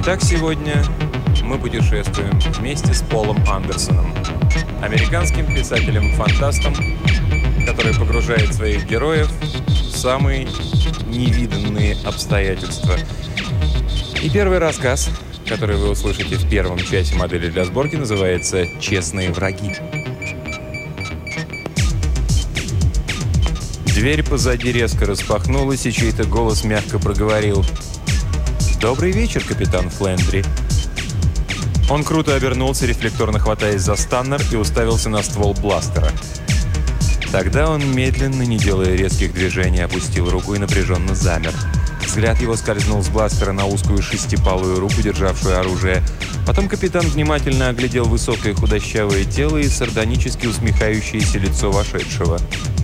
Итак, сегодня мы путешествуем вместе с Полом Андерсоном, американским писателем-фантастом, который погружает своих героев в самые невиданные обстоятельства. И первый рассказ, который вы услышите в первом часе модели для сборки, называется «Честные враги». Дверь позади резко распахнулась, и чей-то голос мягко проговорил: «Добрый вечер, капитан Флендри». Он круто обернулся, рефлекторно хватаясь за станнер, и уставился на ствол бластера. Тогда он медленно, не делая резких движений, опустил руку и напряженно замер. Взгляд его скользнул с бластера на узкую шестипалую руку, державшую оружие. Потом капитан внимательно оглядел высокое худощавое тело и сардонически усмехающееся лицо вошедшего.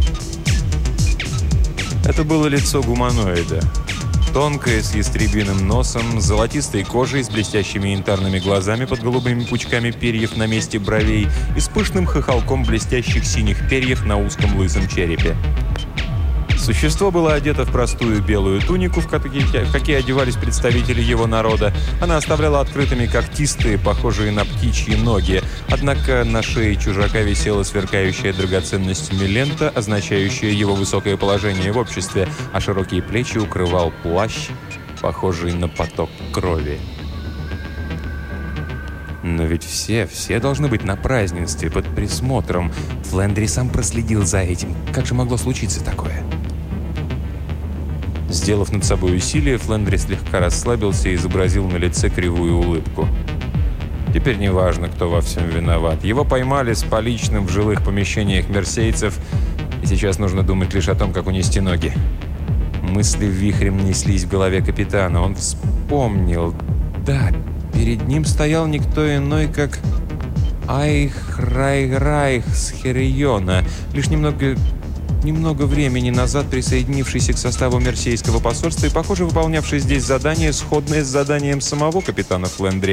Это было лицо гуманоида. Тонкое, с ястребиным носом, с золотистой кожей, с блестящими янтарными глазами под голубыми пучками перьев на месте бровей и с пышным хохолком блестящих синих перьев на узком лысом черепе. Существо было одето в простую белую тунику, в какие одевались представители его народа. Она оставляла открытыми когтистые, похожие на птичьи ноги. Однако на шее чужака висела сверкающая драгоценностями лента, означающая его высокое положение в обществе, а широкие плечи укрывал плащ, похожий на поток крови. Но ведь все должны быть на празднестве, под присмотром. Флендри сам проследил за этим. Как же могло случиться такое? Сделав над собой усилие, Флендри слегка расслабился и изобразил на лице кривую улыбку. Теперь не важно, кто во всем виноват. Его поймали с поличным в жилых помещениях мерсейцев, и сейчас нужно думать лишь о том, как унести ноги. Мысли вихрем неслись в голове капитана. Он вспомнил. Да, перед ним стоял никто иной, как Айхрайрайх с Хериона. Лишь немного времени назад присоединившийся к составу Мерсейского посольства и, похоже, выполнявший здесь задание, сходное с заданием самого капитана Флендри.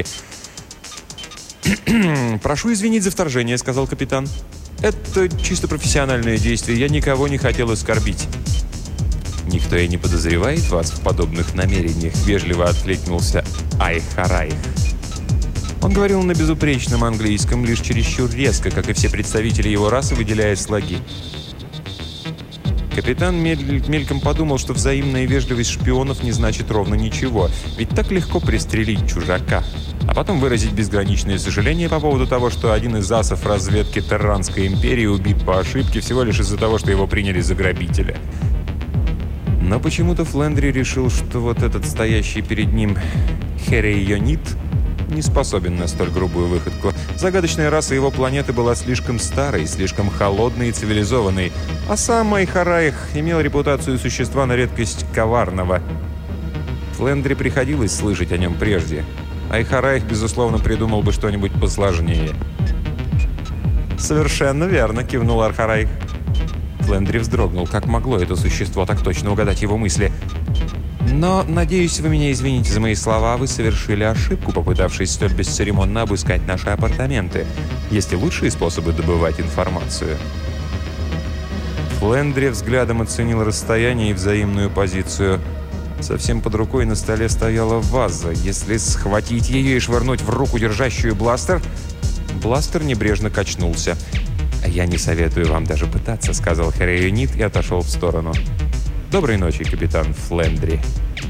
«Прошу извинить за вторжение», — сказал капитан. «Это чисто профессиональное действие. Я никого не хотел оскорбить». «Никто и не подозревает вас в подобных намерениях», — вежливо откликнулся Айхарайх. Он говорил на безупречном английском, лишь чересчур резко, как и все представители его расы, выделяя слоги. Капитан мельком подумал, что взаимная вежливость шпионов не значит ровно ничего. Ведь так легко пристрелить чужака, а потом выразить безграничное сожаление по поводу того, что один из асов разведки Терранской империи убит по ошибке всего лишь из-за того, что его приняли за грабителя. Но почему-то Флендри решил, что вот этот стоящий перед ним Херейонит не способен на столь грубую выходку. Загадочная раса его планеты была слишком старой, слишком холодной и цивилизованной, а сам Айхарайх имел репутацию существа на редкость коварного. Флендри приходилось слышать о нем прежде. Айхарайх, безусловно, придумал бы что-нибудь посложнее. «Совершенно верно», — кивнул Айхарайх. Флендри вздрогнул. Как могло это существо так точно угадать его мысли? «Но, надеюсь, вы меня извините за мои слова. Вы совершили ошибку, попытавшись столь бесцеремонно обыскать наши апартаменты. Есть и лучшие способы добывать информацию». Флендри взглядом оценил расстояние и взаимную позицию. Совсем под рукой на столе стояла ваза. Если схватить ее и швырнуть в руку, держащую бластер... Бластер небрежно качнулся. «Я не советую вам даже пытаться», — сказал Херейонит и отошел в сторону. «Доброй ночи, капитан Флендри».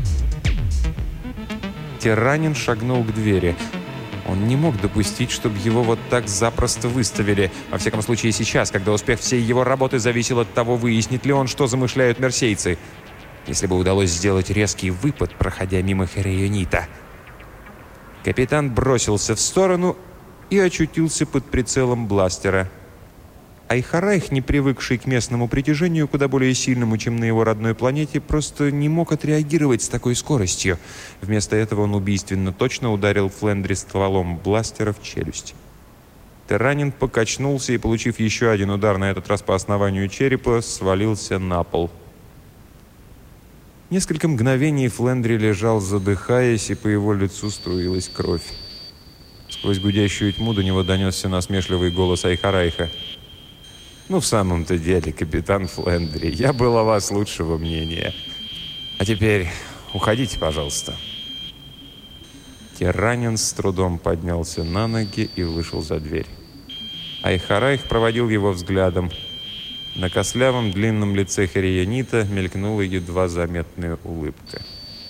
Тиранин шагнул к двери. Он не мог допустить, чтобы его вот так запросто выставили. Во всяком случае, сейчас, когда успех всей его работы зависел от того, выяснит ли он, что замышляют мерсейцы. Если бы удалось сделать резкий выпад, проходя мимо Херейонита. Капитан бросился в сторону и очутился под прицелом бластера. Айхарайх, не привыкший к местному притяжению, куда более сильному, чем на его родной планете, просто не мог отреагировать с такой скоростью. Вместо этого он убийственно точно ударил Флендри стволом бластера в челюсть. Тиранин покачнулся и, получив еще один удар, на этот раз по основанию черепа, свалился на пол. Несколько мгновений Флендри лежал, задыхаясь, и по его лицу струилась кровь. Сквозь гудящую тьму до него донесся насмешливый голос Айхарайха. «Ну, в самом-то деле, капитан Флендри, я был о вас лучшего мнения. А теперь уходите, пожалуйста». Керранин с трудом поднялся на ноги и вышел за дверь. Айхарайх проводил его взглядом. На костлявом длинном лице Хериянита мелькнула едва заметная улыбка.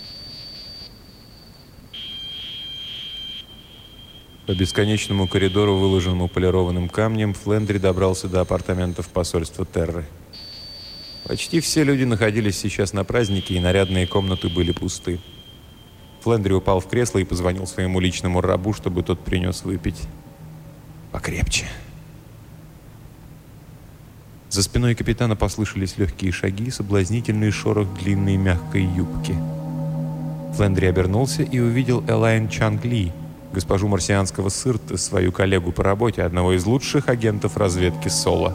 По бесконечному коридору, выложенному полированным камнем, Флендри добрался до апартаментов посольства Терры. Почти все люди находились сейчас на празднике, и нарядные комнаты были пусты. Флендри упал в кресло и позвонил своему личному рабу, чтобы тот принес выпить. «Покрепче». За спиной капитана послышались легкие шаги, соблазнительный шорох длинной мягкой юбки. Флендри обернулся и увидел Элайн Чанг Ли, госпожу марсианского Сырта, свою коллегу по работе, одного из лучших агентов разведки Соло.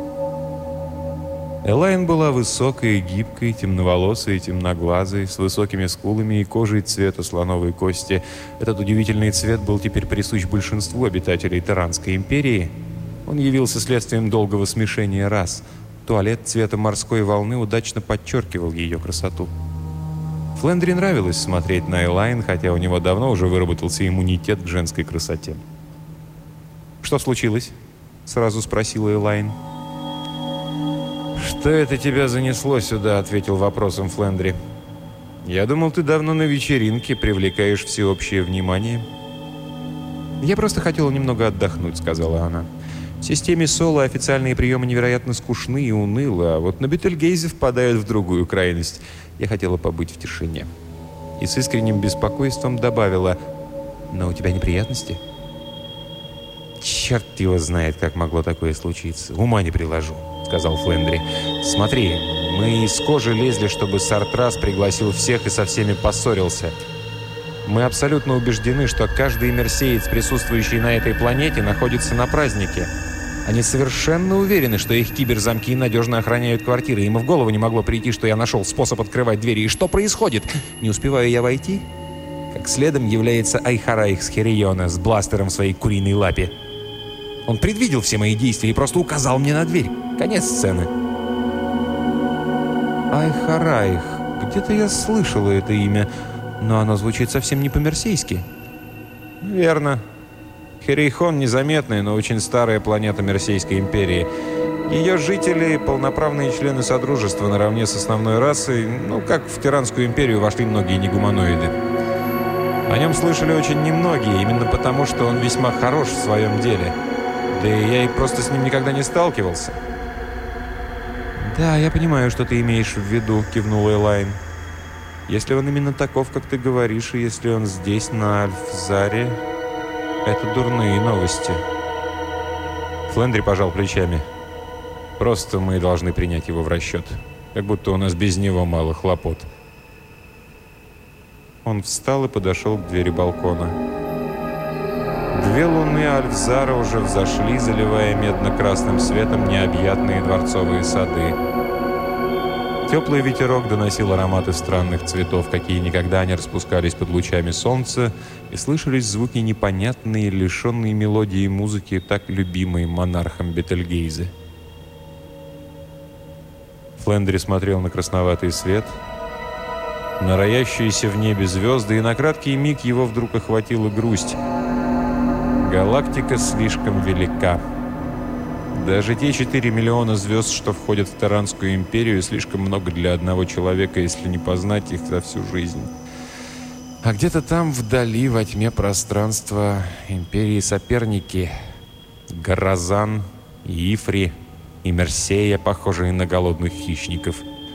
Элайн была высокой, гибкой, темноволосой и темноглазой, с высокими скулами и кожей цвета слоновой кости. Этот удивительный цвет был теперь присущ большинству обитателей Терранской империи. Он явился следствием долгого смешения рас. Туалет цвета морской волны удачно подчеркивал ее красоту. Флендри нравилось смотреть на Элайн, хотя у него давно уже выработался иммунитет к женской красоте. «Что случилось?» — сразу спросила Элайн. «Что это тебя занесло сюда?» — ответил вопросом Флендри. «Я думал, ты давно на вечеринке, привлекаешь всеобщее внимание». «Я просто хотела немного отдохнуть», — сказала она. «В системе Соло официальные приемы невероятно скучны и унылы, а вот на Бетельгейзе впадают в другую крайность. Я хотела побыть в тишине». И с искренним беспокойством добавила: «Но у тебя неприятности?» «Черт его знает, как могло такое случиться. Ума не приложу», — сказал Флендри. «Смотри, мы из кожи лезли, чтобы Сартрас пригласил всех и со всеми поссорился. Мы абсолютно убеждены, что каждый мерсеец, присутствующий на этой планете, находится на празднике. Они совершенно уверены, что их киберзамки надежно охраняют квартиры. Им и в голову не могло прийти, что я нашел способ открывать двери. И что происходит? Не успеваю я войти, как следом является Айхарайх с Хериона с бластером в своей куриной лапе. Он предвидел все мои действия и просто указал мне на дверь. Конец сцены». «Айхарайх. Где-то я слышала это имя, но оно звучит совсем не по-мерсейски». «Верно. Херейхон — незаметная, но очень старая планета Мерсейской империи. Ее жители — полноправные члены Содружества наравне с основной расой, как в Тиранскую империю вошли многие негуманоиды. О нем слышали очень немногие, именно потому, что он весьма хорош в своем деле. Да и я и просто с ним никогда не сталкивался». «Да, я понимаю, что ты имеешь в виду», — кивнула Элайн. «Если он именно таков, как ты говоришь, и если он здесь, на Альфзаре, это дурные новости». Флендри пожал плечами. «Просто мы должны принять его в расчет. Как будто у нас без него мало хлопот». Он встал и подошел к двери балкона. 2 луны Альфзара уже взошли, заливая медно-красным светом необъятные дворцовые сады. Теплый ветерок доносил ароматы странных цветов, какие никогда не распускались под лучами солнца, и слышались звуки непонятные, лишенные мелодии и музыки, так любимые монархом Бетельгейзе. Флендри смотрел на красноватый свет, на роящиеся в небе звезды, и на краткий миг его вдруг охватила грусть. Галактика слишком велика. Даже те 4 миллиона звезд, что входят в Терранскую империю, слишком много для одного человека, если не познать их за всю жизнь. А где-то там, вдали, во тьме пространства, империи соперники — Гаразан, Ифри и Мерсея, похожие на голодных хищников.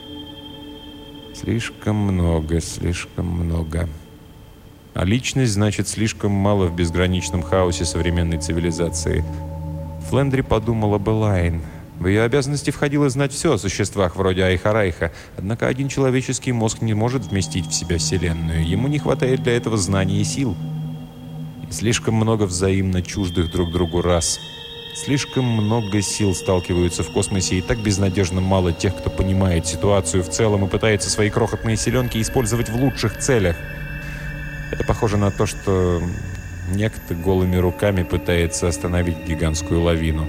Слишком много, слишком много. А личность значит слишком мало в безграничном хаосе современной цивилизации. Флендри подумал об Элайн. В ее обязанности входило знать все о существах вроде Айхарайха, однако один человеческий мозг не может вместить в себя Вселенную. Ему не хватает для этого знаний и сил. И слишком много взаимно чуждых друг другу рас. Слишком много сил сталкиваются в космосе, и так безнадежно мало тех, кто понимает ситуацию в целом и пытается свои крохотные силенки использовать в лучших целях. Это похоже на то, что некто голыми руками пытается остановить гигантскую лавину.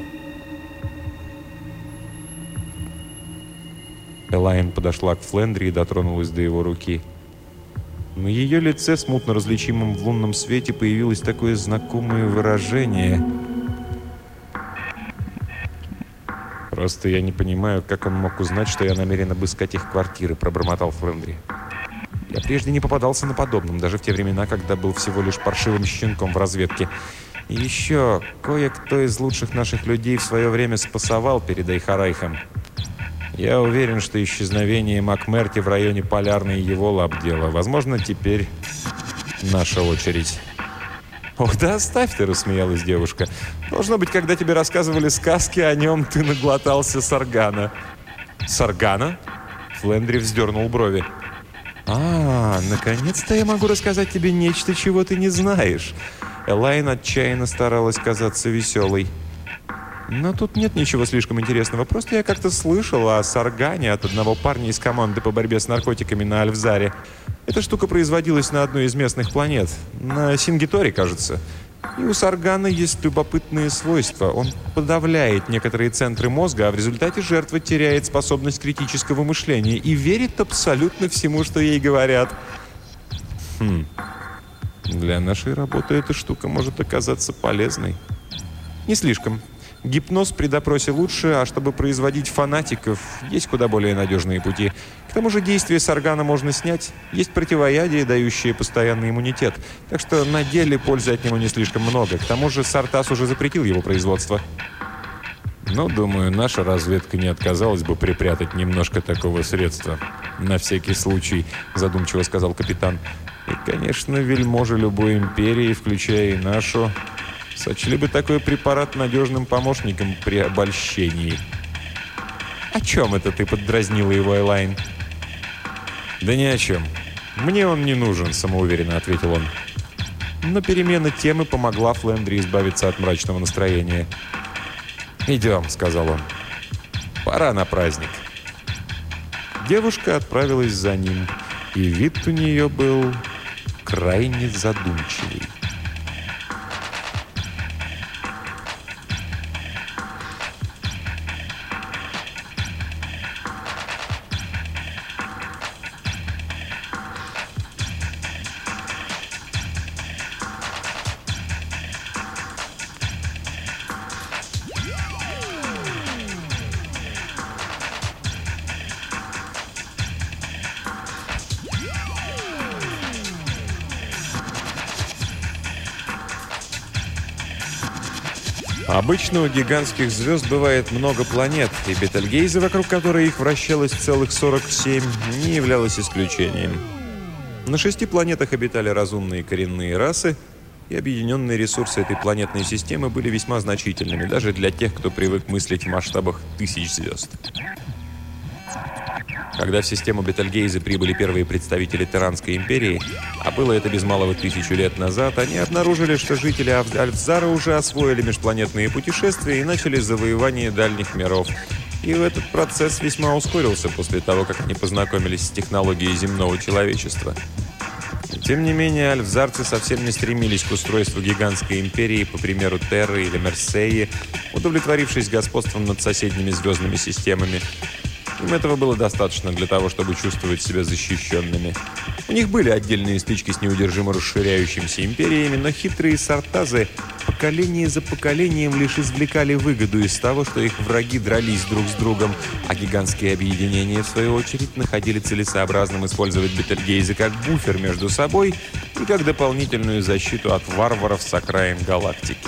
Элайн подошла к Флендри и дотронулась до его руки. На ее лице, смутно различимом в лунном свете, появилось такое знакомое выражение. «Просто я не понимаю, как он мог узнать, что я намерен обыскать их квартиры», — пробормотал Флендри. «Я прежде не попадался на подобном, даже в те времена, когда был всего лишь паршивым щенком в разведке. И еще кое-кто из лучших наших людей в свое время спасовал перед Эйхарайхом. Я уверен, что исчезновение МакМерти в районе Полярной его лап дело. Возможно, теперь наша очередь». «Ох, да оставь ты!» — рассмеялась девушка. «Должно быть, когда тебе рассказывали сказки о нем, ты наглотался саргана». «Саргана?» — Флендри вздернул брови. Наконец-то я могу рассказать тебе нечто, чего ты не знаешь». Элайн отчаянно старалась казаться веселой. «Но тут нет ничего слишком интересного. Просто я как-то слышал о саргане от одного парня из команды по борьбе с наркотиками на Альфзаре. Эта штука производилась на одной из местных планет. На Сингиторе, кажется. И у саргана есть любопытные свойства. Он подавляет некоторые центры мозга, а в результате жертва теряет способность критического мышления и верит абсолютно всему, что ей говорят». Для нашей работы эта штука может оказаться полезной. Не слишком. Гипноз при допросе лучше, а чтобы производить фанатиков, есть куда более надежные пути. К тому же действие саргана можно снять. Есть противоядие, дающее постоянный иммунитет. Так что на деле пользы от него не слишком много. К тому же Сартас уже запретил его производство. Но, думаю, наша разведка не отказалась бы припрятать немножко такого средства. На всякий случай, задумчиво сказал капитан. И, конечно, вельможи любой империи, включая и нашу, сочли бы такой препарат надежным помощником при обольщении. «О чем это ты?» — поддразнила его Элайн. «Да ни о чем. Мне он не нужен», — самоуверенно ответил он. Но перемена темы помогла Флендри избавиться от мрачного настроения. «Идем», — сказал он. «Пора на праздник». Девушка отправилась за ним, и вид у нее был крайне задумчивый. Обычно у гигантских звезд бывает много планет, и Бетельгейзе, вокруг которой их вращалось целых 47, не являлось исключением. На 6 планетах обитали разумные коренные расы, и объединенные ресурсы этой планетной системы были весьма значительными, даже для тех, кто привык мыслить в масштабах тысяч звезд. Когда в систему Бетельгейзе прибыли первые представители Терранской империи, а было это без малого 1000 лет назад, они обнаружили, что жители Альфзара уже освоили межпланетные путешествия и начали завоевание дальних миров. И этот процесс весьма ускорился после того, как они познакомились с технологией земного человечества. Тем не менее, альфзарцы совсем не стремились к устройству гигантской империи, по примеру Терры или Мерсеи, удовлетворившись господством над соседними звездными системами. Им этого было достаточно для того, чтобы чувствовать себя защищенными. У них были отдельные стычки с неудержимо расширяющимися империями, но хитрые сартазы поколение за поколением лишь извлекали выгоду из того, что их враги дрались друг с другом, а гигантские объединения, в свою очередь, находили целесообразным использовать Бетельгейзе как буфер между собой и как дополнительную защиту от варваров с окраин галактики.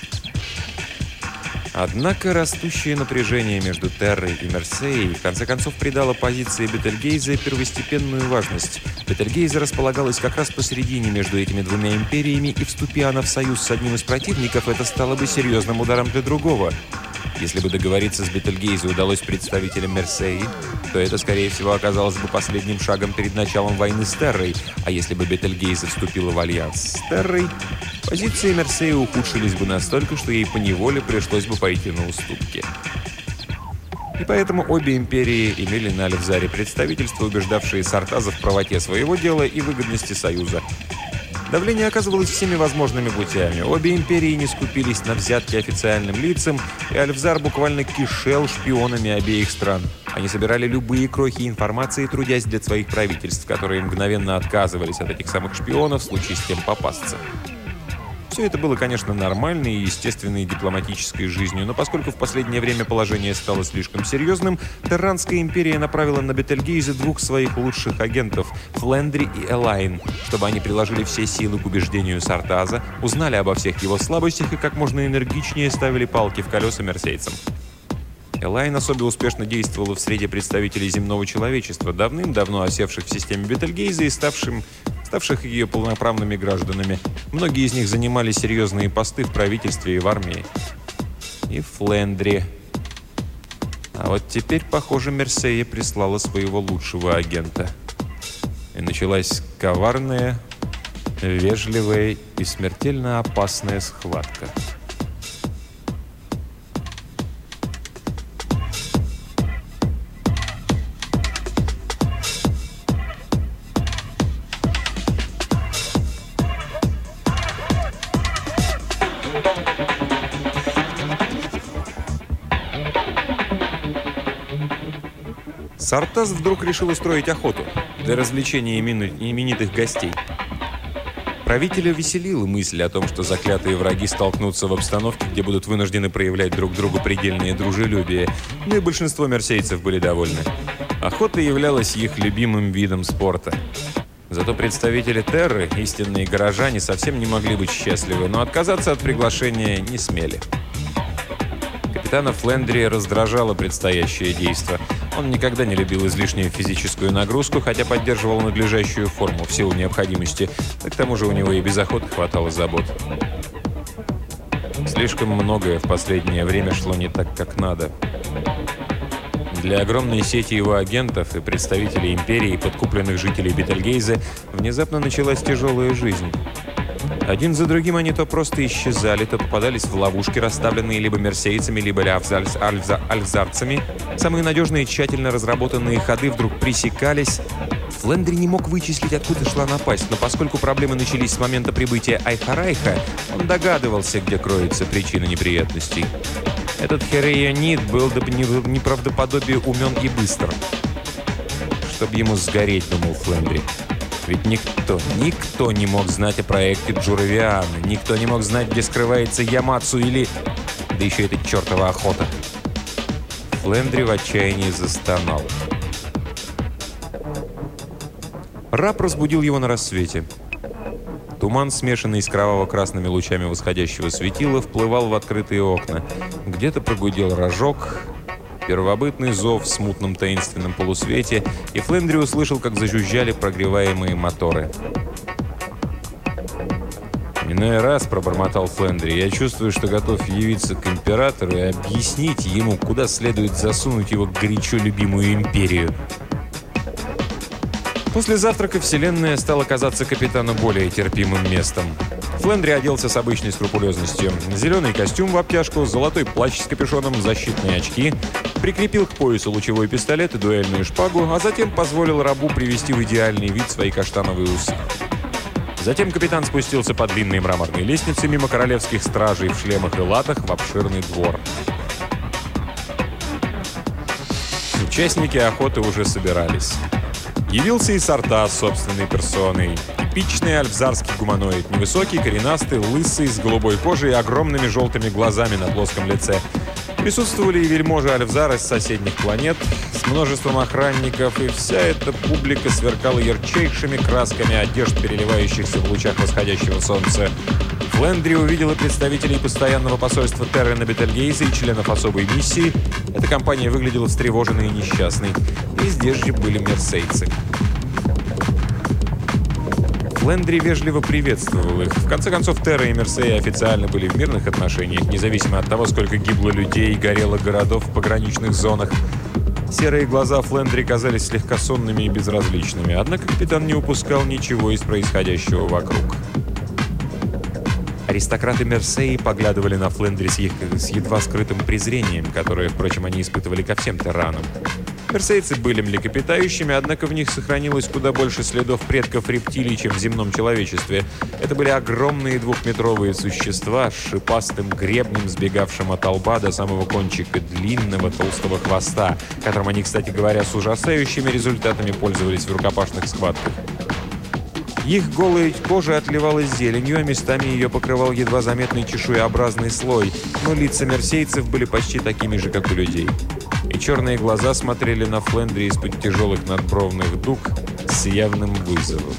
Однако растущее напряжение между Террой и Мерсеей в конце концов придало позиции Бетельгейзе первостепенную важность. Бетельгейзе располагалась как раз посередине между этими двумя империями, и вступи она в союз с одним из противников, это стало бы серьезным ударом для другого. Если бы договориться с Бетельгейзе удалось представителям Мерсеи, то это, скорее всего, оказалось бы последним шагом перед началом войны с Террой, а если бы Бетельгейзе вступила в альянс с Террой, позиции Мерсеи ухудшились бы настолько, что ей поневоле пришлось бы пойти на уступки. И поэтому обе империи имели на Альфзаре представительства, убеждавшие сартазов в правоте своего дела и выгодности союза. Давление оказывалось всеми возможными путями. Обе империи не скупились на взятки официальным лицам, и Альфзар буквально кишел шпионами обеих стран. Они собирали любые крохи информации, трудясь для своих правительств, которые мгновенно отказывались от этих самых шпионов в случае с тем попасться. Все это было, конечно, нормальной и естественной дипломатической жизнью, но поскольку в последнее время положение стало слишком серьезным, Терранская империя направила на Бетельгейзе двух своих лучших агентов – Флендри и Элайн, чтобы они приложили все силы к убеждению Сартаза, узнали обо всех его слабостях и как можно энергичнее ставили палки в колеса мерсейцам. Элайн особо успешно действовала в среде представителей земного человечества, давным-давно осевших в системе Бетельгейзе и ставших ее полноправными гражданами. Многие из них занимали серьезные посты в правительстве и в армии. И Флендри. А вот теперь, похоже, Мерсея прислала своего лучшего агента. И началась коварная, вежливая и смертельно опасная схватка. Сартаз вдруг решил устроить охоту для развлечения именитых гостей. Правителя веселила мысль о том, что заклятые враги столкнутся в обстановке, где будут вынуждены проявлять друг другу предельное дружелюбие, но и большинство мерсейцев были довольны. Охота являлась их любимым видом спорта. Зато представители Терры, истинные горожане, совсем не могли быть счастливы, но отказаться от приглашения не смели. Капитана Флендри раздражало предстоящее действо. Он никогда не любил излишнюю физическую нагрузку, хотя поддерживал надлежащую форму в силу необходимости. К тому же у него и без охоты хватало забот. Слишком многое в последнее время шло не так, как надо. Для огромной сети его агентов и представителей империи, подкупленных жителей Бетельгейзе, внезапно началась тяжелая жизнь. Один за другим они то просто исчезали, то попадались в ловушки, расставленные либо мерсейцами, либо альфзарцами. Самые надежные и тщательно разработанные ходы вдруг пресекались. Флендри не мог вычислить, откуда шла напасть, но поскольку проблемы начались с момента прибытия Айхарайха, он догадывался, где кроется причина неприятностей. Этот Херейонит был до неправдоподобия умен и быстр. Чтоб ему сгореть, думал Флендри. Ведь никто не мог знать о проекте Джуравиана, никто не мог знать, где скрывается Ямацу или... Да еще эта чертова охота. Флендри в отчаянии застонал. Раб разбудил его на рассвете. Туман, смешанный с кроваво-красными лучами восходящего светила, вплывал в открытые окна. Где-то прогудел рожок, первобытный зов в смутном таинственном полусвете, и Флендри услышал, как зажужжали прогреваемые моторы. «Иной раз, — пробормотал Флендри, — я чувствую, что готов явиться к императору и объяснить ему, куда следует засунуть его горячо любимую империю». После завтрака Вселенная стала казаться капитану более терпимым местом. Флендри оделся с обычной скрупулезностью. Зеленый костюм в обтяжку, золотой плащ с капюшоном, защитные очки, прикрепил к поясу лучевой пистолет и дуэльную шпагу, а затем позволил рабу привести в идеальный вид свои каштановые усы. Затем капитан спустился по длинной мраморной лестнице мимо королевских стражей в шлемах и латах в обширный двор. Участники охоты уже собирались. Явился и Сартаз собственной персоной. Типичный альфзарский гуманоид. Невысокий, коренастый, лысый, с голубой кожей и огромными желтыми глазами на плоском лице. Присутствовали и вельможи Альфзара с соседних планет, с множеством охранников, и вся эта публика сверкала ярчайшими красками одежд, переливающихся в лучах восходящего солнца. Флендри увидела представителей постоянного посольства Терры на Бетельгейзе и членов особой миссии. Эта компания выглядела встревоженной и несчастной. И здесь же были мерсейцы. Флендри вежливо приветствовал их. В конце концов, Терра и Мерсея официально были в мирных отношениях, независимо от того, сколько гибло людей и горело городов в пограничных зонах. Серые глаза Флендри казались слегка сонными и безразличными, однако капитан не упускал ничего из происходящего вокруг. Аристократы Мерсеи поглядывали на Флендри с едва скрытым презрением, которое, впрочем, они испытывали ко всем терранам. Персейцы были млекопитающими, однако в них сохранилось куда больше следов предков рептилий, чем в земном человечестве. Это были огромные двухметровые существа с шипастым гребнем, сбегавшим от лба до самого кончика длинного толстого хвоста, которым они, кстати говоря, с ужасающими результатами пользовались в рукопашных схватках. Их голая кожа отливалась зеленью, а местами ее покрывал едва заметный чешуеобразный слой, но лица мерсейцев были почти такими же, как у людей. И черные глаза смотрели на Флендри из-под тяжелых надбровных дуг с явным вызовом.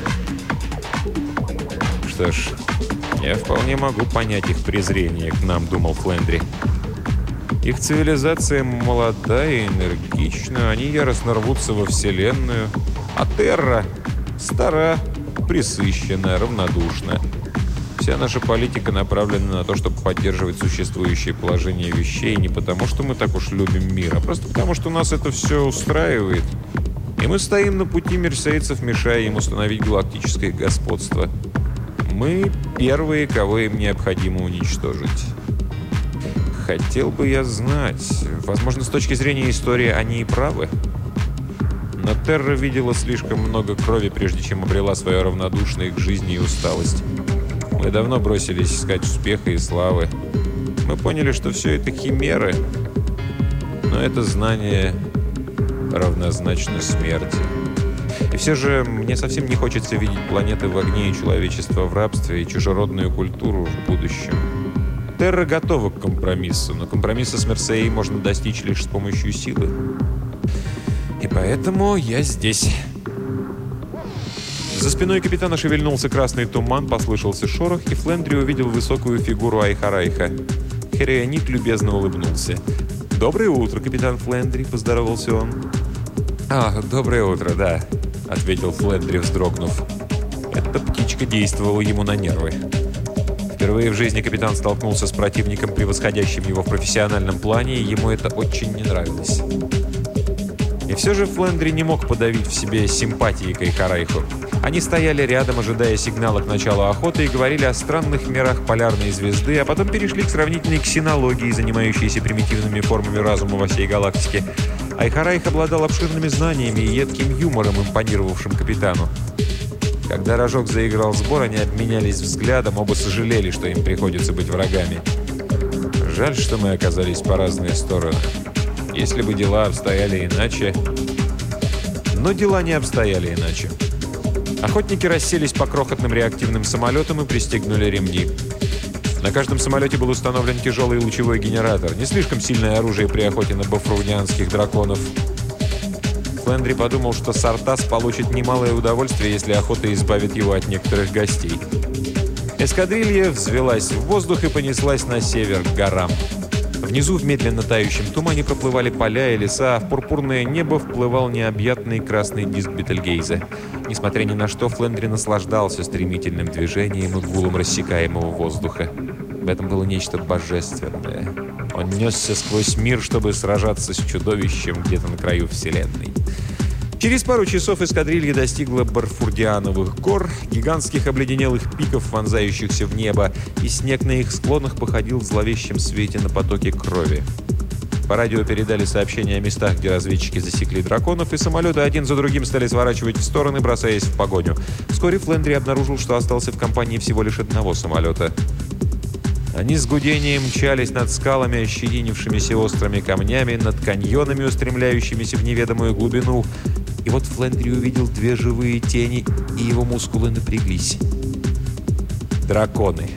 «Что ж, я вполне могу понять их презрение к нам», — думал Флендри. «Их цивилизация молода и энергична, они яростно рвутся во Вселенную, а Терра стара, пресыщена, равнодушна. Вся наша политика направлена на то, чтобы поддерживать существующее положение вещей не потому, что мы так уж любим мир, а просто потому, что нас это все устраивает. И мы стоим на пути мерсейцев, мешая им установить галактическое господство. Мы первые, кого им необходимо уничтожить. Хотел бы я знать. Возможно, с точки зрения истории они и правы. Но Терра видела слишком много крови, прежде чем обрела свое равнодушие к жизни и усталость. Мы давно бросились искать успеха и славы. Мы поняли, что все это химеры, но это знание равнозначно смерти. И все же мне совсем не хочется видеть планеты в огне и человечество в рабстве, и чужеродную культуру в будущем. Терра готова к компромиссу, но компромисса с Мерсеей можно достичь лишь с помощью силы. И поэтому я здесь. За спиной капитана шевельнулся красный туман, послышался шорох, и Флендри увидел высокую фигуру Айхарайха. Хереонит любезно улыбнулся. «Доброе утро, капитан Флендри», — поздоровался он. «Доброе утро, да», — ответил Флендри, вздрогнув. Эта птичка действовала ему на нервы. Впервые в жизни капитан столкнулся с противником, превосходящим его в профессиональном плане, и ему это очень не нравилось. И все же Флендри не мог подавить в себе симпатии к Айхарайху. Они стояли рядом, ожидая сигнала к началу охоты, и говорили о странных мирах полярной звезды, а потом перешли к сравнительной ксенологии, занимающейся примитивными формами разума во всей галактике. Айхарайх обладал обширными знаниями и едким юмором, импонировавшим капитану. Когда рожок заиграл сбор, они обменялись взглядом, оба сожалели, что им приходится быть врагами. Жаль, что мы оказались по разные стороны. Если бы дела обстояли иначе... Но дела не обстояли иначе. Охотники расселись по крохотным реактивным самолетам и пристегнули ремни. На каждом самолете был установлен тяжелый лучевой генератор. Не слишком сильное оружие при охоте на бафрудианских драконов. Флендри подумал, что Сартас получит немалое удовольствие, если охота избавит его от некоторых гостей. Эскадрилья взвелась в воздух и понеслась на север, к горам. Внизу в медленно тающем тумане проплывали поля и леса, а в пурпурное небо вплывал необъятный красный диск Бетельгейза. Несмотря ни на что, Флендри наслаждался стремительным движением и гулом рассекаемого воздуха. В этом было нечто божественное. Он несся сквозь мир, чтобы сражаться с чудовищем где-то на краю Вселенной. Через пару часов эскадрилья достигла Барфурдиановых гор, гигантских обледенелых пиков, вонзающихся в небо, и снег на их склонах походил в зловещем свете на потоки крови. По радио передали сообщения о местах, где разведчики засекли драконов, и самолеты один за другим стали сворачивать в стороны, бросаясь в погоню. Вскоре Флендри обнаружил, что остался в компании всего лишь одного самолета. Они с гудением мчались над скалами, ощетинившимися острыми камнями, над каньонами, устремляющимися в неведомую глубину. И вот Флендри увидел две живые тени, и его мускулы напряглись. Драконы.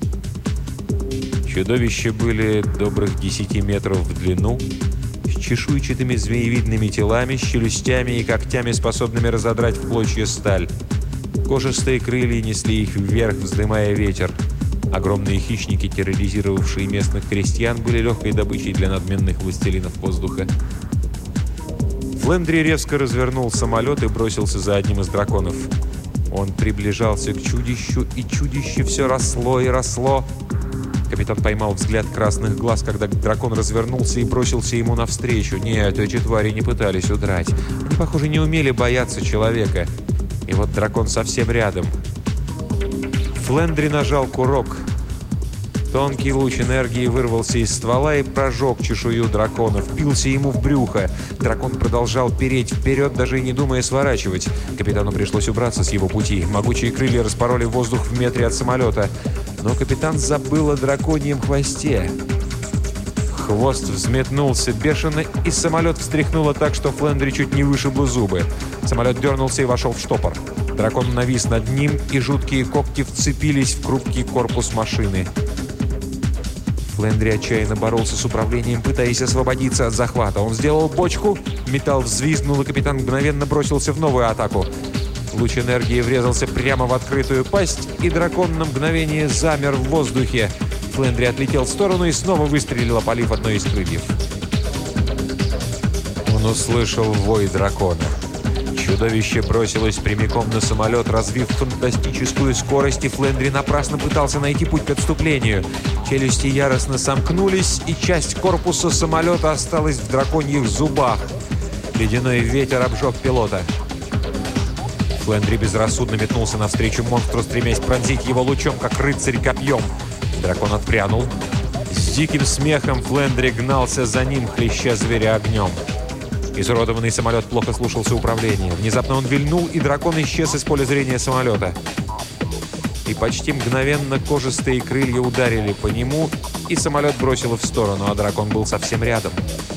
Чудовища были добрых 10 метров в длину, с чешуйчатыми змеевидными телами, с челюстями и когтями, способными разодрать в клочья сталь. Кожистые крылья несли их вверх, вздымая ветер. Огромные хищники, терроризировавшие местных крестьян, были легкой добычей для надменных властелинов воздуха. Флендри резко развернул самолет и бросился за одним из драконов. Он приближался к чудищу, и чудище все росло и росло. Капитан поймал взгляд красных глаз, когда дракон развернулся и бросился ему навстречу. Нет, эти твари не пытались удрать. Они, похоже, не умели бояться человека. И вот дракон совсем рядом. Флендри нажал курок. Тонкий луч энергии вырвался из ствола и прожег чешую дракона, впился ему в брюхо. Дракон продолжал переть вперед, даже и не думая сворачивать. Капитану пришлось убраться с его пути. Могучие крылья распороли воздух в метре от самолета. Но капитан забыл о драконьем хвосте. Хвост взметнулся бешено, и самолет встряхнуло так, что Флендри чуть не вышибло зубы. Самолет дернулся и вошел в штопор. Дракон навис над ним, и жуткие когти вцепились в хрупкий корпус машины. Флендри отчаянно боролся с управлением, пытаясь освободиться от захвата. Он сделал бочку, металл взвизгнул, и капитан мгновенно бросился в новую атаку. Луч энергии врезался прямо в открытую пасть, и дракон на мгновение замер в воздухе. Флендри отлетел в сторону и снова выстрелил, опалив одно из крыльев. Он услышал вой дракона. Чудовище бросилось прямиком на самолет, развив фантастическую скорость, и Флендри напрасно пытался найти путь к отступлению. Челюсти яростно сомкнулись, и часть корпуса самолета осталась в драконьих зубах. Ледяной ветер обжег пилота. Флендри безрассудно метнулся навстречу монстру, стремясь пронзить его лучом, как рыцарь копьем. Дракон отпрянул. С диким смехом Флендри гнался за ним, хлеща зверя огнем. Изуродованный самолет плохо слушался управления. Внезапно он вильнул, и дракон исчез из поля зрения самолета. И почти мгновенно кожистые крылья ударили по нему, и самолет бросило в сторону, а дракон был совсем рядом.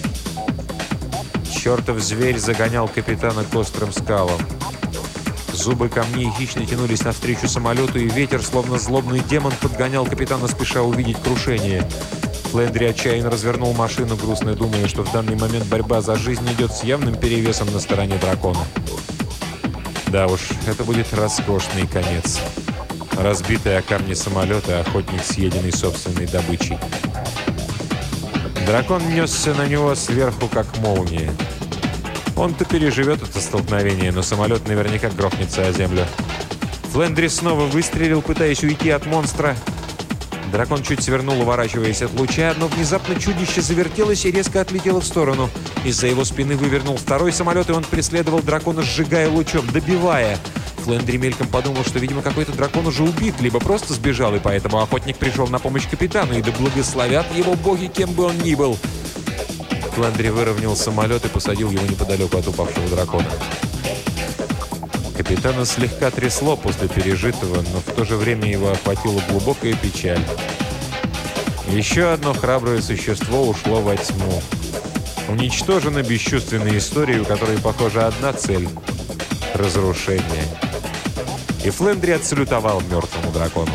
Чертов зверь загонял капитана к острым скалам. Зубы камней хищно тянулись навстречу самолету, и ветер, словно злобный демон, подгонял капитана, спеша увидеть крушение. Флендри отчаянно развернул машину, грустно думая, что в данный момент борьба за жизнь идет с явным перевесом на стороне дракона. Да уж, это будет роскошный конец. Разбитый о камни самолета, охотник, съеденный собственной добычей. Дракон несся на него сверху, как молния. Он-то переживет это столкновение, но самолет наверняка грохнется о землю. Флендри снова выстрелил, пытаясь уйти от монстра. Дракон чуть свернул, уворачиваясь от луча, но внезапно чудище завертелось и резко отлетело в сторону. Из-за его спины вывернул второй самолет, и он преследовал дракона, сжигая лучом, добивая. Флендри мельком подумал, что, видимо, какой-то дракон уже убит, либо просто сбежал, и поэтому охотник пришел на помощь капитану, и да благословят его боги, кем бы он ни был. Флендри выровнял самолет и посадил его неподалеку от упавшего дракона. Капитана слегка трясло после пережитого, но в то же время его охватила глубокая печаль. Еще одно храброе существо ушло во тьму. Уничтожена бесчувственная история, у которой, похоже, одна цель — разрушение. И Флендри отсалютовал мертвому дракону.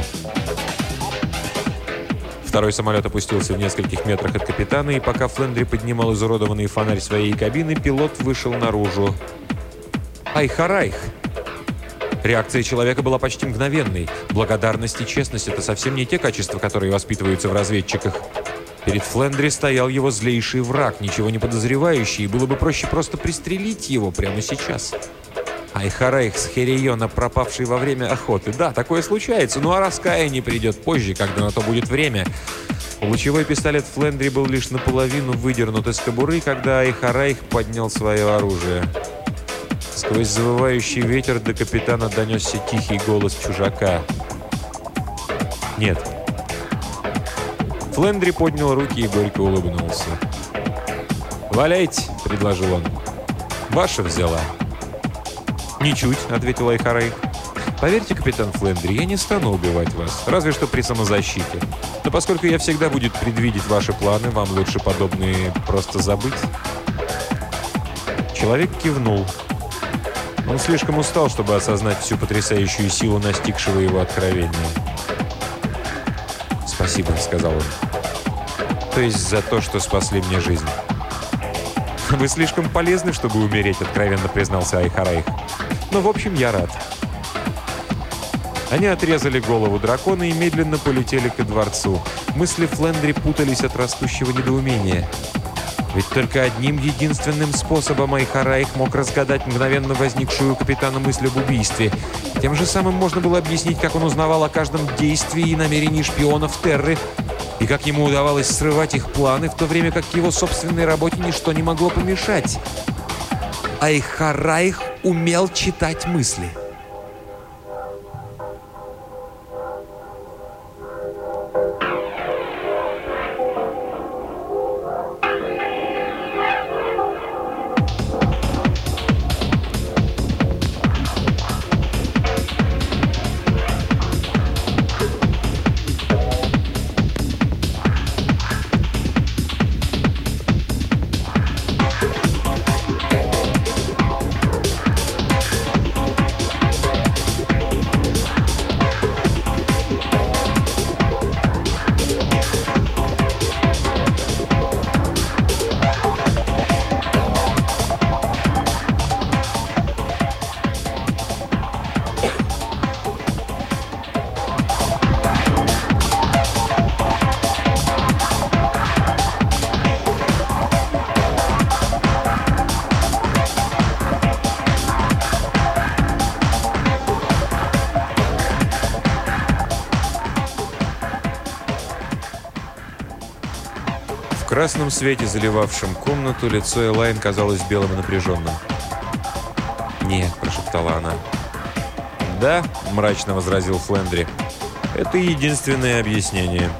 Второй самолет опустился в нескольких метрах от капитана, и пока Флендри поднимал изуродованный фонарь своей кабины, пилот вышел наружу. Айхарайх! Реакция человека была почти мгновенной. Благодарность и честность — это совсем не те качества, которые воспитываются в разведчиках. Перед Флендри стоял его злейший враг, ничего не подозревающий, и было бы проще просто пристрелить его прямо сейчас. Айхарайх с Хериона, пропавший во время охоты. Да, такое случается, ну а раскаяние придет позже, когда на то будет время. Лучевой пистолет Флендри был лишь наполовину выдернут из кобуры, когда Айхарайх поднял свое оружие. Сквозь завывающий ветер до капитана донесся тихий голос чужака. «Нет». Флендри поднял руки и горько улыбнулся. «Валяйте», — предложил он. «Ваша взяла». «Ничуть», — ответил Айхарайх. «Поверьте, капитан Флендри, я не стану убивать вас, разве что при самозащите. Но поскольку я всегда буду предвидеть ваши планы, вам лучше подобные просто забыть». Человек кивнул. Он слишком устал, чтобы осознать всю потрясающую силу настигшего его откровения. «Спасибо», — сказал он. «То есть за то, что спасли мне жизнь». «Вы слишком полезны, чтобы умереть», — откровенно признался Айхарайх. «Но, в общем, я рад». Они отрезали голову дракона и медленно полетели ко дворцу. Мысли Флендри путались от растущего недоумения. Ведь только одним единственным способом Айхарайх мог разгадать мгновенно возникшую у капитана мысль об убийстве. Тем же самым можно было объяснить, как он узнавал о каждом действии и намерении шпионов Терры, и как ему удавалось срывать их планы, в то время как его собственной работе ничто не могло помешать. Айхарайх умел читать мысли. красном свете, заливавшем комнату, лицо Элайн казалось белым и напряженным. «Нет», – прошептала она. «Да», – мрачно возразил Флендри. «Это единственное объяснение».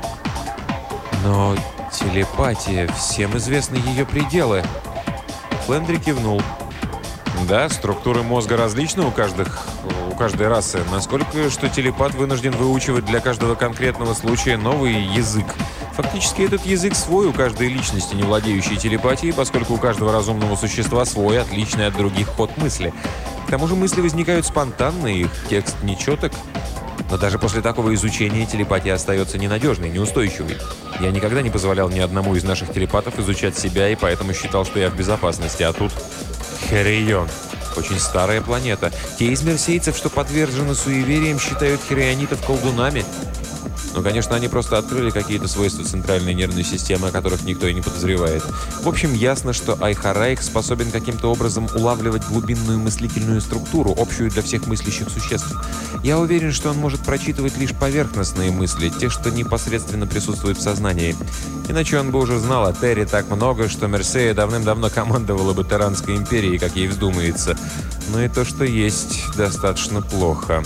«Но телепатия, всем известны ее пределы». Флендри кивнул. «Да, структуры мозга различны у каждой расы, насколько что телепат вынужден выучивать для каждого конкретного случая новый язык. Фактически этот язык свой у каждой личности, не владеющей телепатией, поскольку у каждого разумного существа свой, отличный от других ход мысли. К тому же мысли возникают спонтанно, их текст нечеток. Но даже после такого изучения телепатия остается ненадежной, неустойчивой. Я никогда не позволял ни одному из наших телепатов изучать себя, и поэтому считал, что я в безопасности. А тут Херион. Очень старая планета. Те из мерсейцев, что подвержены суевериям, считают херионитов колдунами. Ну, конечно, они просто открыли какие-то свойства центральной нервной системы, о которых никто и не подозревает. В общем, ясно, что Айхарайх способен каким-то образом улавливать глубинную мыслительную структуру, общую для всех мыслящих существ. Я уверен, что он может прочитывать лишь поверхностные мысли, те, что непосредственно присутствуют в сознании. Иначе он бы уже знал о Терре так много, что Мерсея давным-давно командовала бы Терранской империей, как ей вздумается. Но и то, что есть, достаточно плохо.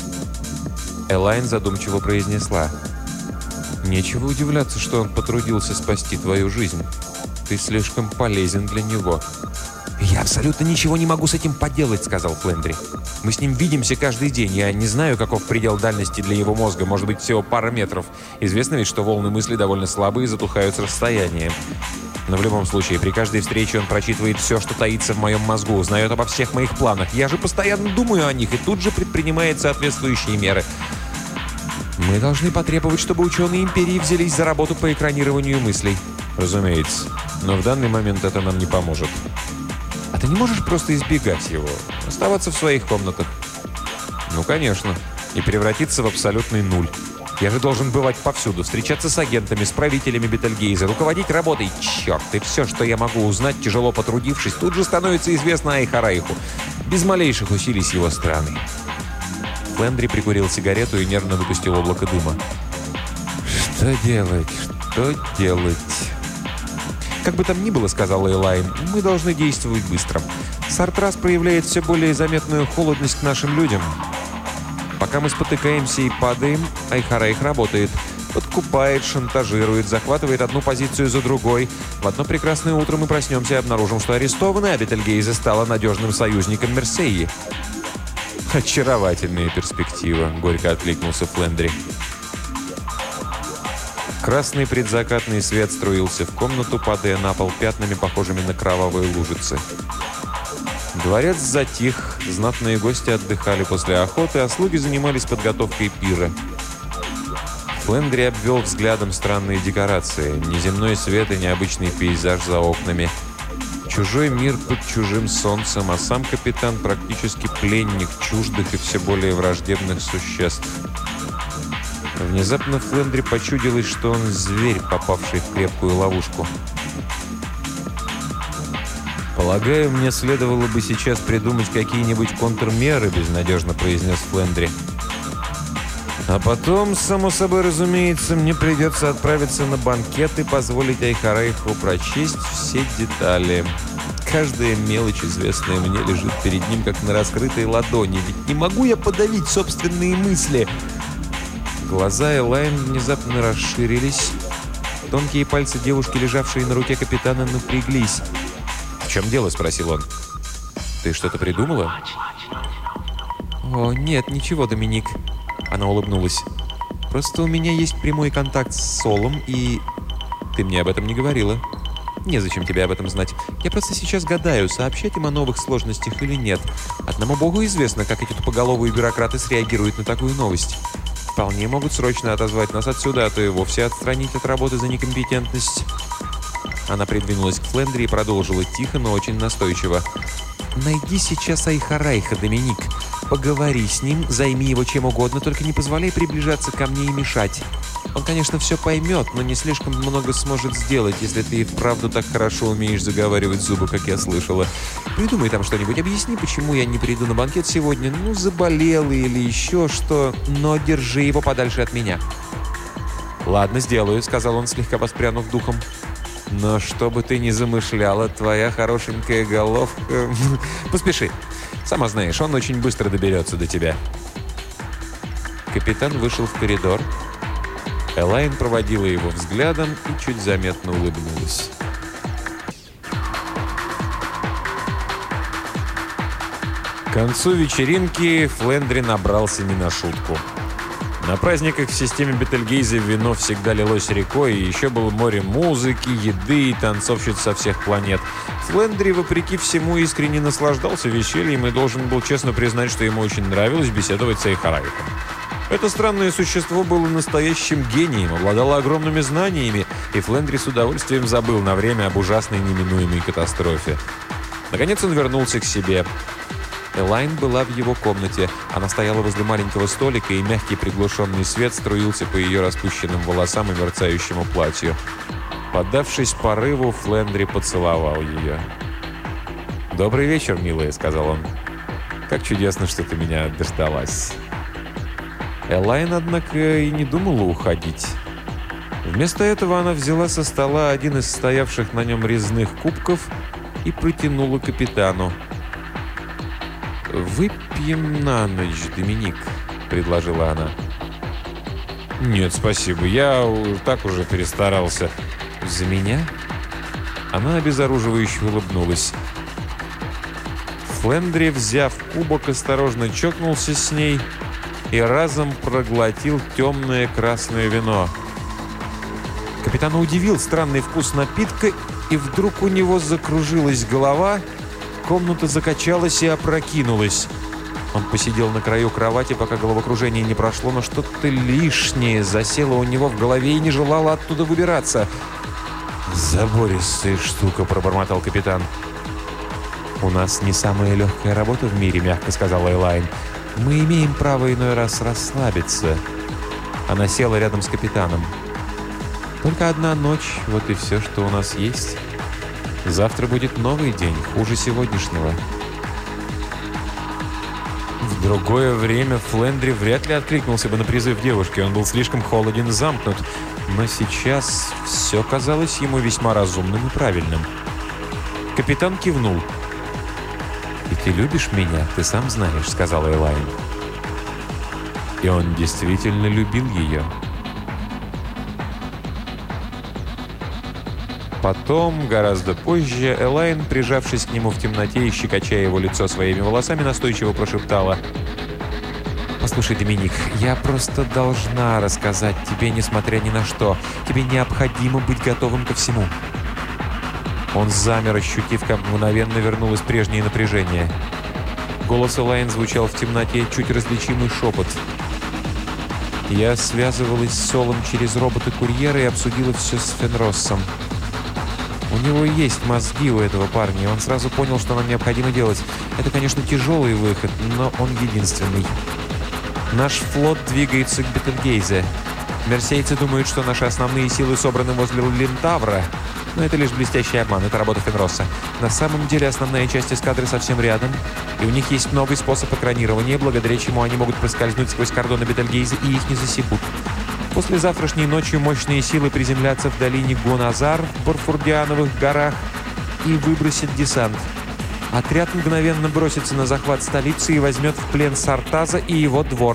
Элайн задумчиво произнесла: «Нечего удивляться, что он потрудился спасти твою жизнь. Ты слишком полезен для него». «Я абсолютно ничего не могу с этим поделать», — сказал Флендри. «Мы с ним видимся каждый день. Я не знаю, каков предел дальности для его мозга. Может быть, всего пара метров. Известно ведь, что волны мысли довольно слабые и затухают с расстояния. Но в любом случае, при каждой встрече он прочитывает все, что таится в моем мозгу, узнает обо всех моих планах. Я же постоянно думаю о них и тут же предпринимает соответствующие меры. Мы должны потребовать, чтобы ученые империи взялись за работу по экранированию мыслей». «Разумеется. Но в данный момент это нам не поможет». «А ты не можешь просто избегать его? Оставаться в своих комнатах?» «Ну, конечно. И превратиться в абсолютный нуль. Я же должен бывать повсюду, встречаться с агентами, с правителями Бетельгейза, руководить работой. Черт, и все, что я могу узнать, тяжело потрудившись, тут же становится известно Айхарайху, без малейших усилий с его стороны». Флендри прикурил сигарету и нервно выпустил облако дыма. «Что делать? Что делать?» «Как бы там ни было, — сказала Элайн, — мы должны действовать быстро. Сартрас проявляет все более заметную холодность к нашим людям. Пока мы спотыкаемся и падаем, Айхарайх работает. Подкупает, шантажирует, захватывает одну позицию за другой. В одно прекрасное утро мы проснемся и обнаружим, что арестованная Бетельгейзе стала надежным союзником Мерсеи». «Очаровательная перспектива», — горько откликнулся Флендри. Красный предзакатный свет струился в комнату, падая на пол пятнами, похожими на кровавые лужицы. Дворец затих, знатные гости отдыхали после охоты, а слуги занимались подготовкой пира. Флендри обвел взглядом странные декорации, неземной свет и необычный пейзаж за окнами. Чужой мир под чужим солнцем, а сам капитан практически пленник чуждых и все более враждебных существ. Внезапно Флендри почудилось, что он зверь, попавший в крепкую ловушку. «Полагаю, мне следовало бы сейчас придумать какие-нибудь контрмеры», — безнадежно произнес Флендри. «А потом, само собой разумеется, мне придется отправиться на банкет и позволить Айхарайху прочесть все детали. Каждая мелочь, известная мне, лежит перед ним, как на раскрытой ладони. Ведь не могу я подавить собственные мысли». Глаза Элайн внезапно расширились. Тонкие пальцы девушки, лежавшие на руке капитана, напряглись. «В чем дело?» — спросил он. «Ты что-то придумала?» «О, нет, ничего, Доминик». Она улыбнулась. «Просто у меня есть прямой контакт с Солом, и...» «Ты мне об этом не говорила». «Незачем тебе об этом знать. Я просто сейчас гадаю, сообщать им о новых сложностях или нет. Одному богу известно, как эти тупоголовые бюрократы среагируют на такую новость. Вполне могут срочно отозвать нас отсюда, а то и вовсе отстранить от работы за некомпетентность». Она придвинулась к Флендри и продолжила тихо, но очень настойчиво. «Найди сейчас Айхарайха, Доминик. Поговори с ним, займи его чем угодно, только не позволяй приближаться ко мне и мешать. Он, конечно, все поймет, но не слишком много сможет сделать, если ты и вправду так хорошо умеешь заговаривать зубы, как я слышала. Придумай там что-нибудь, объясни, почему я не приду на банкет сегодня, ну, заболел или еще что, но держи его подальше от меня». «Ладно, сделаю», — сказал он, слегка воспрянув духом. Но что бы ты ни замышляла, твоя хорошенькая головка... Поспеши. Сама знаешь, он очень быстро доберется до тебя». Капитан вышел в коридор. Элайн проводила его взглядом и чуть заметно улыбнулась. К концу вечеринки Флендри набрался не на шутку. На праздниках в системе Бетельгейзе вино всегда лилось рекой, и еще было море музыки, еды и танцовщиц со всех планет. Флендри, вопреки всему, искренне наслаждался весельем и должен был честно признать, что ему очень нравилось беседовать с Эйхарайхом. Это странное существо было настоящим гением, обладало огромными знаниями, и Флендри с удовольствием забыл на время об ужасной неминуемой катастрофе. Наконец он вернулся к себе. Элайн была в его комнате. Она стояла возле маленького столика, и мягкий приглушенный свет струился по ее распущенным волосам и мерцающему платью. Поддавшись порыву, Флендри поцеловал ее. «Добрый вечер, милая», — сказал он. «Как чудесно, что ты меня дождалась». Элайн, однако, и не думала уходить. Вместо этого она взяла со стола один из стоявших на нем резных кубков и протянула капитану. «Выпьем на ночь, Доминик», — предложила она. «Нет, спасибо, я так уже перестарался». «За меня?» Она обезоруживающе улыбнулась. Флендри, взяв кубок, осторожно чокнулся с ней и разом проглотил темное красное вино. Капитана удивил странный вкус напитка, и вдруг у него закружилась голова, комната закачалась и опрокинулась. Он посидел на краю кровати, пока головокружение не прошло, но что-то лишнее засело у него в голове и не желало оттуда выбираться. «Забористая штука», — пробормотал капитан. «У нас не самая легкая работа в мире», — мягко сказала Элайн. «Мы имеем право иной раз расслабиться». Она села рядом с капитаном. «Только одна ночь, вот и все, что у нас есть. Завтра будет новый день, хуже сегодняшнего». В другое время Флендри вряд ли откликнулся бы на призыв девушки. Он был слишком холоден и замкнут. Но сейчас все казалось ему весьма разумным и правильным. Капитан кивнул. «И ты любишь меня, ты сам знаешь», — сказала Элайн. И он действительно любил ее. Потом, гораздо позже, Элайн, прижавшись к нему в темноте и щекоча его лицо своими волосами, настойчиво прошептала: «Послушай, Доминик, я просто должна рассказать тебе, несмотря ни на что. Тебе необходимо быть готовым ко всему». Он замер, ощутив, как мгновенно вернулось прежнее напряжение. Голос Элайн звучал в темноте, чуть различимый шепот. «Я связывалась с Солом через робота-курьера и обсудила все с Фенроссом. У него есть мозги, у этого парня, и он сразу понял, что нам необходимо делать. Это, конечно, тяжелый выход, но он единственный. Наш флот двигается к Бетельгейзе. Мерсейцы думают, что наши основные силы собраны возле Лентавра, но это лишь блестящий обман, это работа Фенросса. На самом деле основная часть эскадры совсем рядом, и у них есть новый способ экранирования, благодаря чему они могут проскользнуть сквозь кордоны Бетельгейзе, и их не засекут. После завтрашней ночью мощные силы приземлятся в долине Гоназар в Борфурдиановых горах и выбросят десант. Отряд мгновенно бросится на захват столицы и возьмет в плен Сартаза и его двор».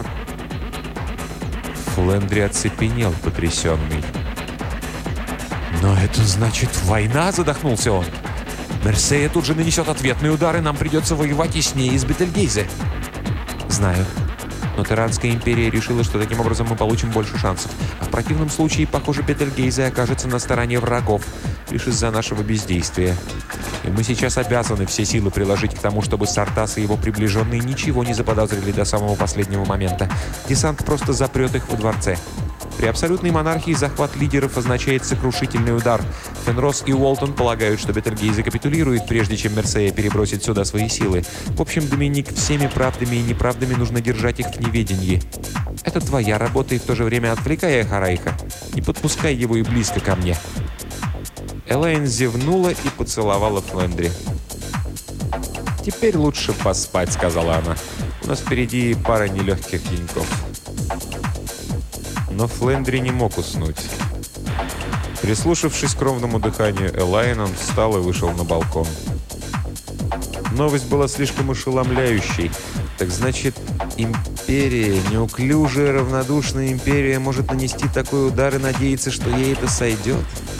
Флендри оцепенел, потрясенный. «Но это значит война!» — задохнулся он. «Мерсея тут же нанесет ответный удар, и нам придется воевать и с ней, и с Бетельгейзе». «Знаю. Но Терранская империя решила, что таким образом мы получим больше шансов. А в противном случае, похоже, Бетельгейзе окажется на стороне врагов, лишь из-за нашего бездействия. И мы сейчас обязаны все силы приложить к тому, чтобы Сартас и его приближенные ничего не заподозрили до самого последнего момента. Десант просто запрет их во дворце. При абсолютной монархии захват лидеров означает сокрушительный удар. Фенрос и Уолтон полагают, что Бетельгейзе капитулирует, прежде чем Мерсея перебросит сюда свои силы. В общем, Доминик, всеми правдами и неправдами нужно держать их в неведении. Это твоя работа, и в то же время отвлекай Эйхарайха. Не подпускай его и близко ко мне». Элайн зевнула и поцеловала Флендри. «Теперь лучше поспать», — сказала она. «У нас впереди пара нелегких деньков». Но Флендри не мог уснуть. Прислушавшись к ровному дыханию Элайн, он встал и вышел на балкон. Новость была слишком ошеломляющей. Так значит, империя, неуклюжая, равнодушная империя, может нанести такой удар и надеяться, что ей это сойдет?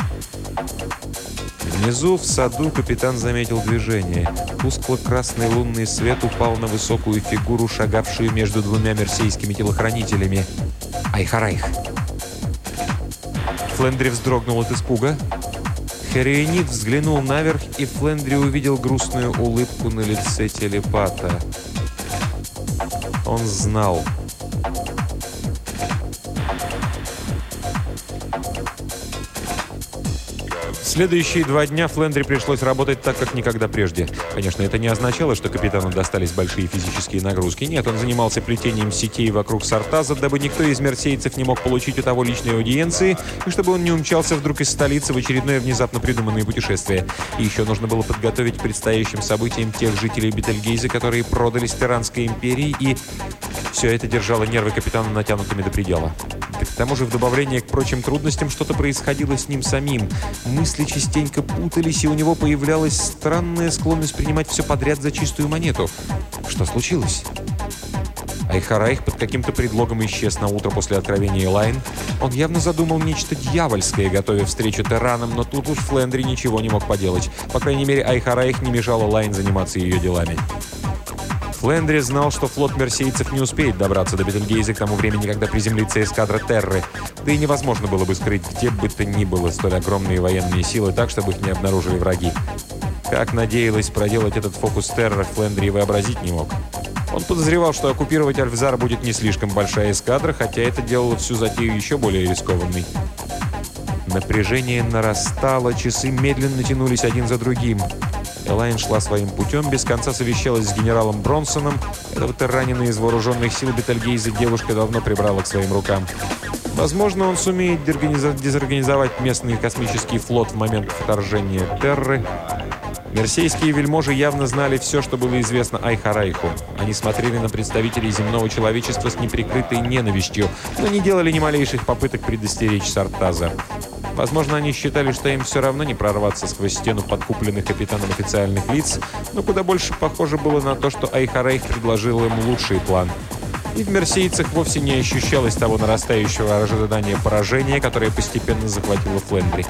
Внизу, в саду, капитан заметил движение. Тускло-красный лунный свет упал на высокую фигуру, шагавшую между двумя мерсейскими телохранителями. Айхарайх. Флендри вздрогнул от испуга. Хериенит взглянул наверх, и Флендри увидел грустную улыбку на лице телепата. Он знал. Следующие 2 дня Флендри пришлось работать так, как никогда прежде. Конечно, это не означало, что капитану достались большие физические нагрузки. Нет, он занимался плетением сетей вокруг Сартаза, дабы никто из мерсейцев не мог получить у того личной аудиенции, и чтобы он не умчался вдруг из столицы в очередное внезапно придуманное путешествие. И еще нужно было подготовить к предстоящим событиям тех жителей Бетельгейза, которые продались Тиранской империи, и все это держало нервы капитана натянутыми до предела. К тому же, в добавление к прочим трудностям, что-то происходило с ним самим. Мысли частенько путались, и у него появлялась странная склонность принимать все подряд за чистую монету. Что случилось? Айхарайх под каким-то предлогом исчез на утро после откровения Элайн. Он явно задумал нечто дьявольское, готовя встречу Терраном, но тут уж Флендри ничего не мог поделать. По крайней мере, Айхарайх не мешал Элайн заниматься ее делами. Флендри знал, что флот мерсейцев не успеет добраться до Бетельгейза к тому времени, когда приземлится эскадра Терры. Да и невозможно было бы скрыть где бы то ни было столь огромные военные силы так, чтобы их не обнаружили враги. Как надеялась проделать этот фокус Терра, Флендри вообразить не мог. Он подозревал, что оккупировать Альфзар будет не слишком большая эскадра, хотя это делало всю затею еще более рискованной. Напряжение нарастало, часы медленно тянулись один за другим. Элайн шла своим путем, без конца совещалась с генералом Бронсоном. Этого терранина из вооруженных сил Бетельгейза девушка давно прибрала к своим рукам. Возможно, он сумеет дезорганизовать местный космический флот в момент вторжения Терры. Мерсейские вельможи явно знали все, что было известно Айхарайху. Они смотрели на представителей земного человечества с неприкрытой ненавистью, но не делали ни малейших попыток предостеречь Сартаза. Возможно, они считали, что им все равно не прорваться сквозь стену подкупленных капитаном официальных лиц, но куда больше похоже было на то, что Айхарайх предложил им лучший план. И в мерсейцах вовсе не ощущалось того нарастающего ожидания поражения, которое постепенно захватило Флендри.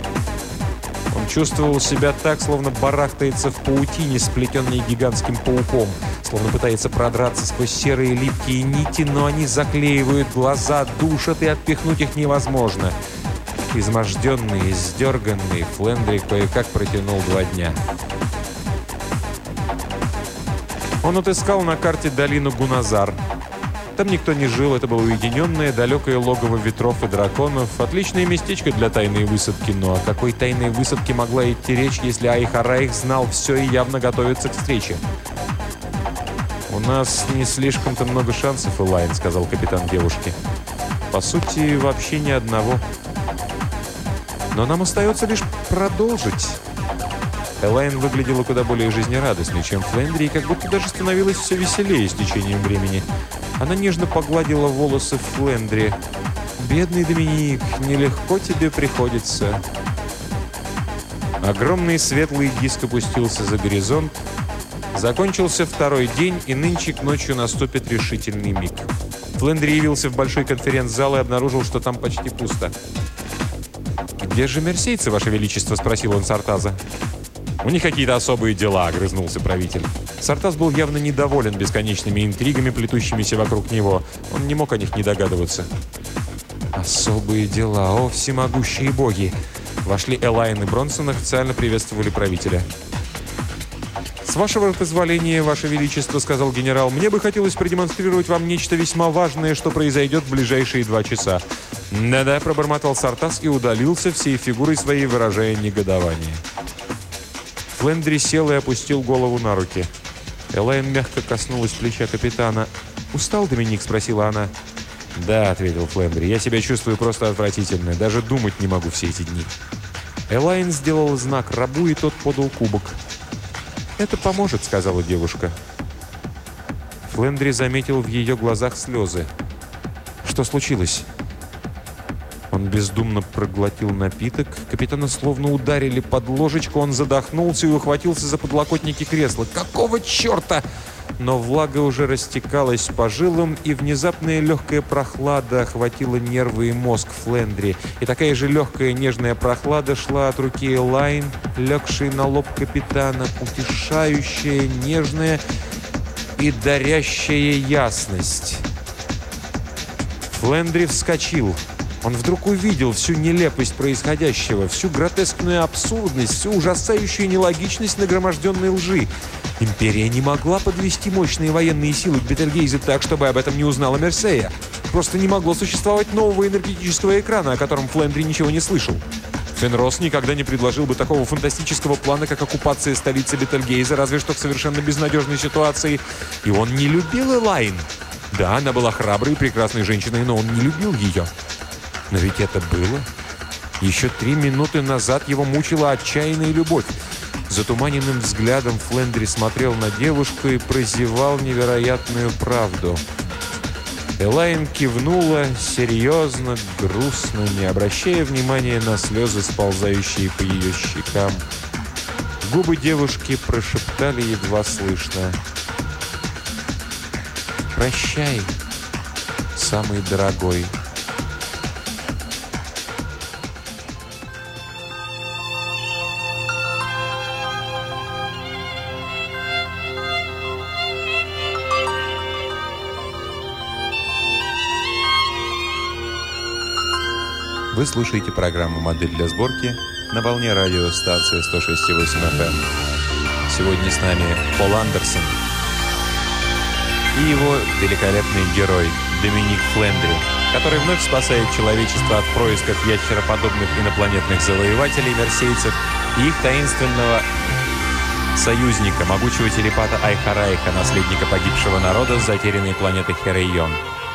Он чувствовал себя так, словно барахтается в паутине, сплетенной гигантским пауком, словно пытается продраться сквозь серые липкие нити, но они заклеивают глаза, душат, и отпихнуть их невозможно. Изможденный, издерганный, Флендри кое-как протянул 2 дня. Он отыскал на карте долину Гуназар. Там никто не жил, это было уединенное, далекое логово ветров и драконов. Отличное местечко для тайной высадки, но о какой тайной высадке могла идти речь, если Айхарайх знал все и явно готовится к встрече? «У нас не слишком-то много шансов, Элайн», — сказал капитан девушке. «По сути, вообще ни одного. Но нам остается лишь продолжить». Элайн выглядела куда более жизнерадостной, чем Флендри, и как будто даже становилось все веселее с течением времени. Она нежно погладила волосы Флендри. «Бедный Доминик, нелегко тебе приходится». Огромный светлый диск опустился за горизонт. Закончился 2-й день, и нынче к ночью наступит решительный миг. Флендри явился в большой конференц-зал и обнаружил, что там почти пусто. «Где же мерсейцы, Ваше Величество?» – спросил он Сартаза. «У них какие-то особые дела», — огрызнулся правитель. Сартаз был явно недоволен бесконечными интригами, плетущимися вокруг него. Он не мог о них не догадываться. «Особые дела, о, всемогущие боги!» Вошли Элайн и Бронсон, официально приветствовали правителя. «С вашего позволения, Ваше Величество», — сказал генерал, — «мне бы хотелось продемонстрировать вам нечто весьма важное, что произойдет в ближайшие 2 часа». «Да-да», — пробормотал Сартаз и удалился, всей фигурой своей выражая негодование. Флендри сел и опустил голову на руки. Элайн мягко коснулась плеча капитана. «Устал, Доминик?» — спросила она. «Да», — ответил Флендри, — «я себя чувствую просто отвратительно. Даже думать не могу все эти дни». Элайн сделала знак рабу, и тот подал кубок. «Это поможет», — сказала девушка. Флендри заметил в ее глазах слезы. «Что случилось?» Он бездумно проглотил напиток. Капитана словно ударили под ложечку. Он задохнулся и ухватился за подлокотники кресла. «Какого черта?» Но влага уже растекалась по жилам, и внезапная легкая прохлада охватила нервы и мозг Флендри. И такая же легкая нежная прохлада шла от руки Элайн, легшей на лоб капитана, утешающая, нежная и дарящая ясность. Флендри вскочил. Он вдруг увидел всю нелепость происходящего, всю гротескную абсурдность, всю ужасающую нелогичность нагроможденной лжи. Империя не могла подвести мощные военные силы к Бетельгейзе так, чтобы об этом не узнала Мерсея. Просто не могло существовать нового энергетического экрана, о котором Флендри ничего не слышал. Фенрос никогда не предложил бы такого фантастического плана, как оккупация столицы Бетельгейза, разве что в совершенно безнадежной ситуации. И он не любил Элайн. Да, она была храброй и прекрасной женщиной, но он не любил ее. Но ведь это было. Еще 3 минуты назад его мучила отчаянная любовь. Затуманенным взглядом Флендри смотрел на девушку и прозевал невероятную правду. Элайн кивнула серьезно, грустно, не обращая внимания на слезы, сползающие по ее щекам. Губы девушки прошептали едва слышно: «Прощай, самый дорогой». Вы слушаете программу «Модель для сборки» на волне радиостанции 106,8 FM. Сегодня с нами Пол Андерсон и его великолепный герой Доминик Флендри, который вновь спасает человечество от происков ящероподобных инопланетных завоевателей, мерсейцев и их таинственного союзника, могучего телепата Айхарайха, наследника погибшего народа с затерянной планеты Херейон.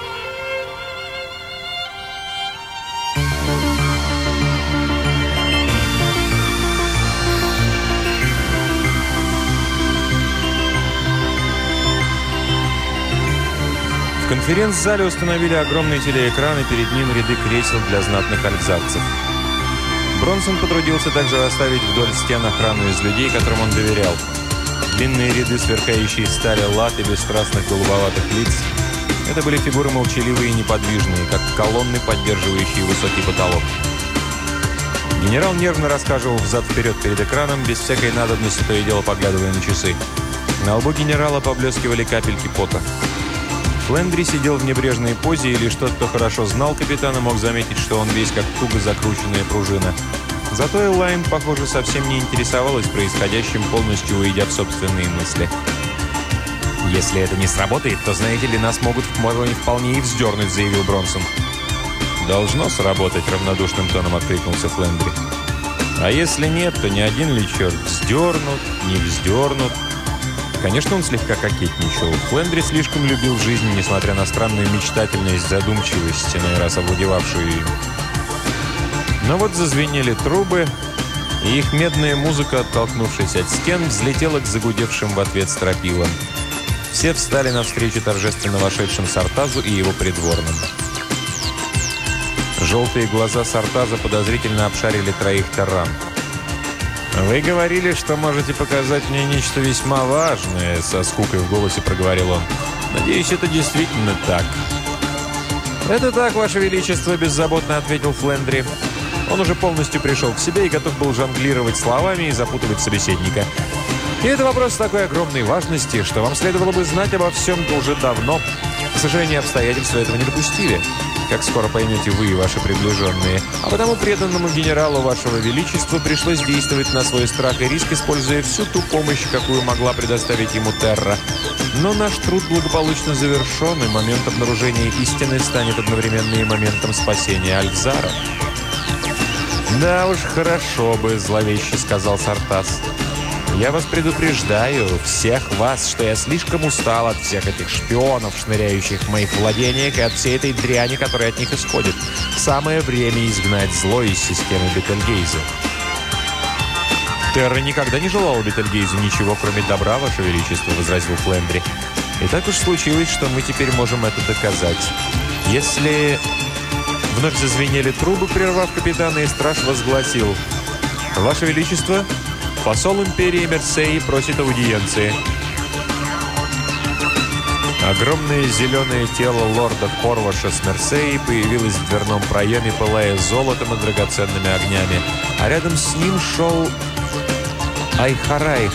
В конференц-зале установили огромный телеэкран, и перед ним ряды кресел для знатных альфзарцев. Бронсон потрудился также расставить вдоль стен охрану из людей, которым он доверял. Длинные ряды сверкающей стали лат и бесстрастных голубоватых лиц. Это были фигуры молчаливые и неподвижные, как колонны, поддерживающие высокий потолок. Генерал нервно расхаживал взад-вперед перед экраном, без всякой надобности, то и дело поглядывая на часы. На лбу генерала поблескивали капельки пота. Флендри сидел в небрежной позе, и лишь тот, кто хорошо знал капитана, мог заметить, что он весь как туго закрученная пружина. Зато Элайн, похоже, совсем не интересовалась происходящим, полностью уйдя в собственные мысли. «Если это не сработает, то, знаете ли, нас могут вполне и вздернуть», — заявил Бронсон. «Должно сработать», — равнодушным тоном откликнулся Флендри. «А если нет, то ни один ли черт вздернут, не вздернут». Конечно, он слегка кокетничал. Флендри слишком любил жизнь, несмотря на странную мечтательность, задумчивость, иной раз овладевавшую им. Но вот зазвенели трубы, и их медная музыка, оттолкнувшись от стен, взлетела к загудевшим в ответ стропилам. Все встали навстречу торжественно вошедшим Сартазу и его придворным. Желтые глаза Сартаза подозрительно обшарили троих терран. «Вы говорили, что можете показать мне нечто весьма важное», — со скукой в голосе проговорил он. «Надеюсь, это действительно так». «Это так, Ваше Величество», — беззаботно ответил Флендри. Он уже полностью пришел к себе и готов был жонглировать словами и запутывать собеседника. «И это вопрос такой огромной важности, что вам следовало бы знать обо всем уже давно. К сожалению, обстоятельства этого не допустили, как скоро поймете вы и ваши приближенные. А потому преданному генералу Вашего Величества пришлось действовать на свой страх и риск, используя всю ту помощь, какую могла предоставить ему Терра. Но наш труд благополучно завершен, и момент обнаружения истины станет одновременно и моментом спасения Альфзара». «Да уж, хорошо бы», — зловеще сказал Сартаз. «Я вас предупреждаю, всех вас, что я слишком устал от всех этих шпионов, шныряющих в моих владениях, и от всей этой дряни, которая от них исходит. Самое время изгнать зло из системы Бетельгейза». «Терра никогда не желала Бетельгейзу ничего, кроме добра, Ваше Величество», — возразил Флендри. «И так уж случилось, что мы теперь можем это доказать. Если Вновь зазвенели трубы, прервав капитана, и страж возгласил: «Ваше Величество, посол империи Мерсеи просит аудиенции». Огромное зеленое тело лорда Корваша с Мерсеи появилось в дверном проеме, пылая золотом и драгоценными огнями. А рядом с ним шел Айхарайх.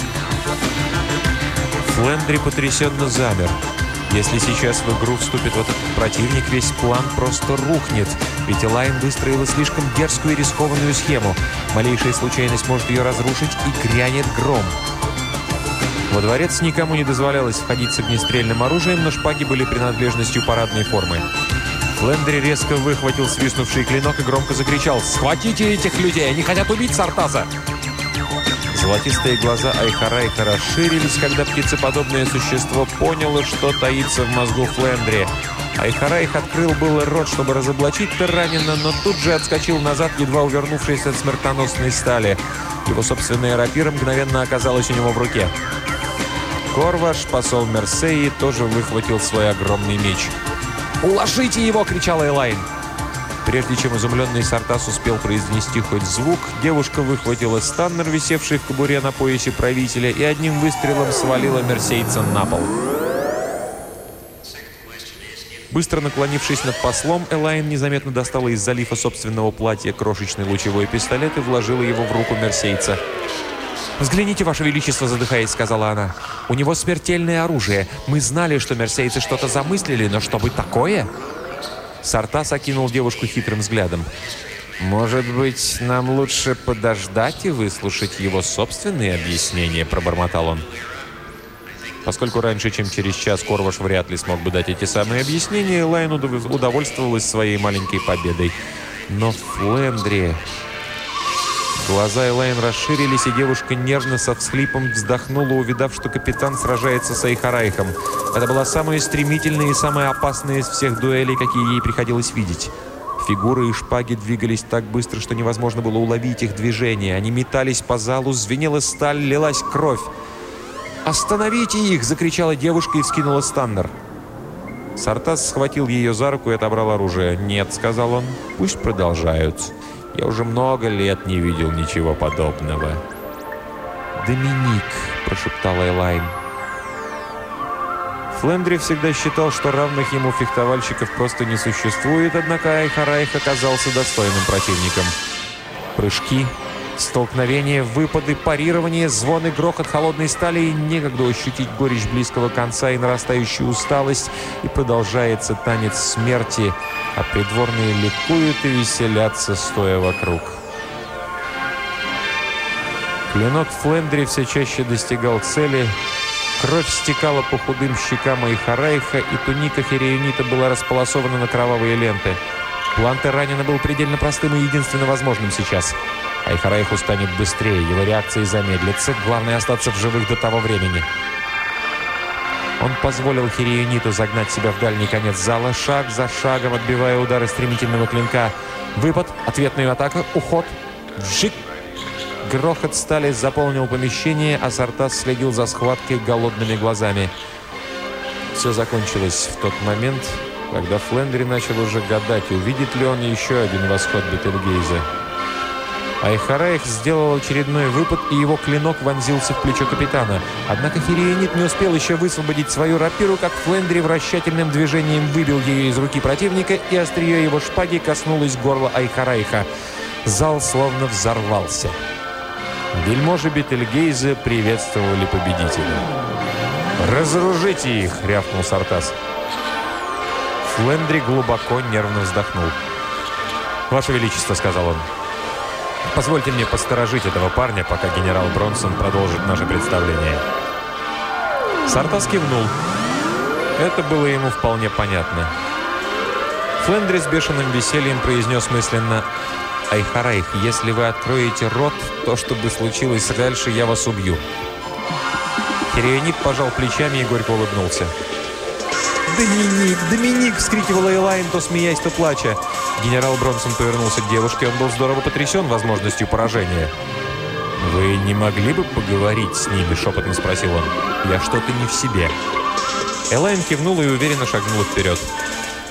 Флендри потрясенно замер. Если сейчас в игру вступит вот этот противник, весь план просто рухнет. Ведь Элайн выстроила слишком дерзкую и рискованную схему. Малейшая случайность может ее разрушить, и грянет гром. Во дворец никому не дозволялось входить с огнестрельным оружием, но шпаги были принадлежностью парадной формы. Флендри резко выхватил свистнувший клинок и громко закричал: «Схватите этих людей! Они хотят убить Сартаса!» Золотистые глаза Айхарайха расширились, когда птицеподобное существо поняло, что таится в мозгу Флендри. Айхарайх открыл было рот, чтобы разоблачить Терранина, но тут же отскочил назад, едва увернувшись от смертоносной стали. Его собственная рапира мгновенно оказалась у него в руке. Корваш, посол Мерсеи, тоже выхватил свой огромный меч. «Уложите его!» — кричала Элайн. Прежде чем изумленный Сартас успел произнести хоть звук, девушка выхватила станнер, висевший в кобуре на поясе правителя, и одним выстрелом свалила мерсейца на пол. Быстро наклонившись над послом, Элайн незаметно достала из залифа собственного платья крошечный лучевой пистолет и вложила его в руку мерсейца. «Взгляните, Ваше Величество», — задыхаясь, сказала она. «У него смертельное оружие. Мы знали, что мерсейцы что-то замыслили, но чтобы такое...» Сартас окинул девушку хитрым взглядом. «Может быть, нам лучше подождать и выслушать его собственные объяснения?» — пробормотал он. Поскольку раньше, чем через час, Корваш вряд ли смог бы дать эти самые объяснения, Элайн удовольствовалась своей маленькой победой. Но Флендри... Глаза Элайн расширились, и девушка нервно со всхлипом вздохнула, увидав, что капитан сражается с Айхарайхом. Это была самая стремительная и самая опасная из всех дуэлей, какие ей приходилось видеть. Фигуры и шпаги двигались так быстро, что невозможно было уловить их движение. Они метались по залу, звенела сталь, лилась кровь. «Остановите их!» — закричала девушка и вскинула станнер. Сартас схватил ее за руку и отобрал оружие. «Нет», — сказал он, — «пусть продолжают. Я уже много лет не видел ничего подобного». «Доминик», — прошептала Элайн. Флендри всегда считал, что равных ему фехтовальщиков просто не существует, однако Айхарайх оказался достойным противником. Прыжки, столкновения, выпады, парирование, звон и грохот холодной стали, и некогда ощутить горечь близкого конца и нарастающую усталость, и продолжается танец смерти, а придворные ликуют и веселятся, стоя вокруг. Клинок Флендри все чаще достигал цели, кровь стекала по худым щекам Айхарайха, и туника Хиреюнита была располосована на кровавые ленты. План Терранина был предельно простым и единственно возможным сейчас. Айхарайху станет быстрее, его реакции замедлятся, главное остаться в живых до того времени. Он позволил Хиреюниту загнать себя в дальний конец зала, шаг за шагом отбивая удары стремительного клинка. Выпад, ответная атака, уход, вжик. Грохот стали заполнил помещение, а Сартас следил за схваткой голодными глазами. Все закончилось в тот момент, когда Флендри начал уже гадать, увидит ли он еще один восход Бетельгейза. Айхарайх сделал очередной выпад, и его клинок вонзился в плечо капитана. Однако Хиреюнит не успел еще высвободить свою рапиру, как Флендри вращательным движением выбил ее из руки противника, и острие его шпаги коснулось горла Айхарайха. Зал словно взорвался. Вельможи Бетельгейза приветствовали победителя. «Разоружите их!» — рявкнул Сартас. Флендри глубоко нервно вздохнул. «Ваше Величество», — сказал он, — «позвольте мне посторожить этого парня, пока генерал Бронсон продолжит наше представление». Сартас кивнул. Это было ему вполне понятно. Флендри с бешеным весельем произнес мысленно: «Айхарайх, если вы откроете рот, то, что бы случилось дальше, я вас убью». Хиреюнит пожал плечами и горько улыбнулся. «Доминик! Доминик!» — вскрикивала Элайн, то смеясь, то плача. Генерал Бронсон повернулся к девушке. Он был здорово потрясен возможностью поражения. «Вы не могли бы поговорить с ними?» — шепотом спросил он. «Я что-то не в себе». Элайн кивнула и уверенно шагнула вперед.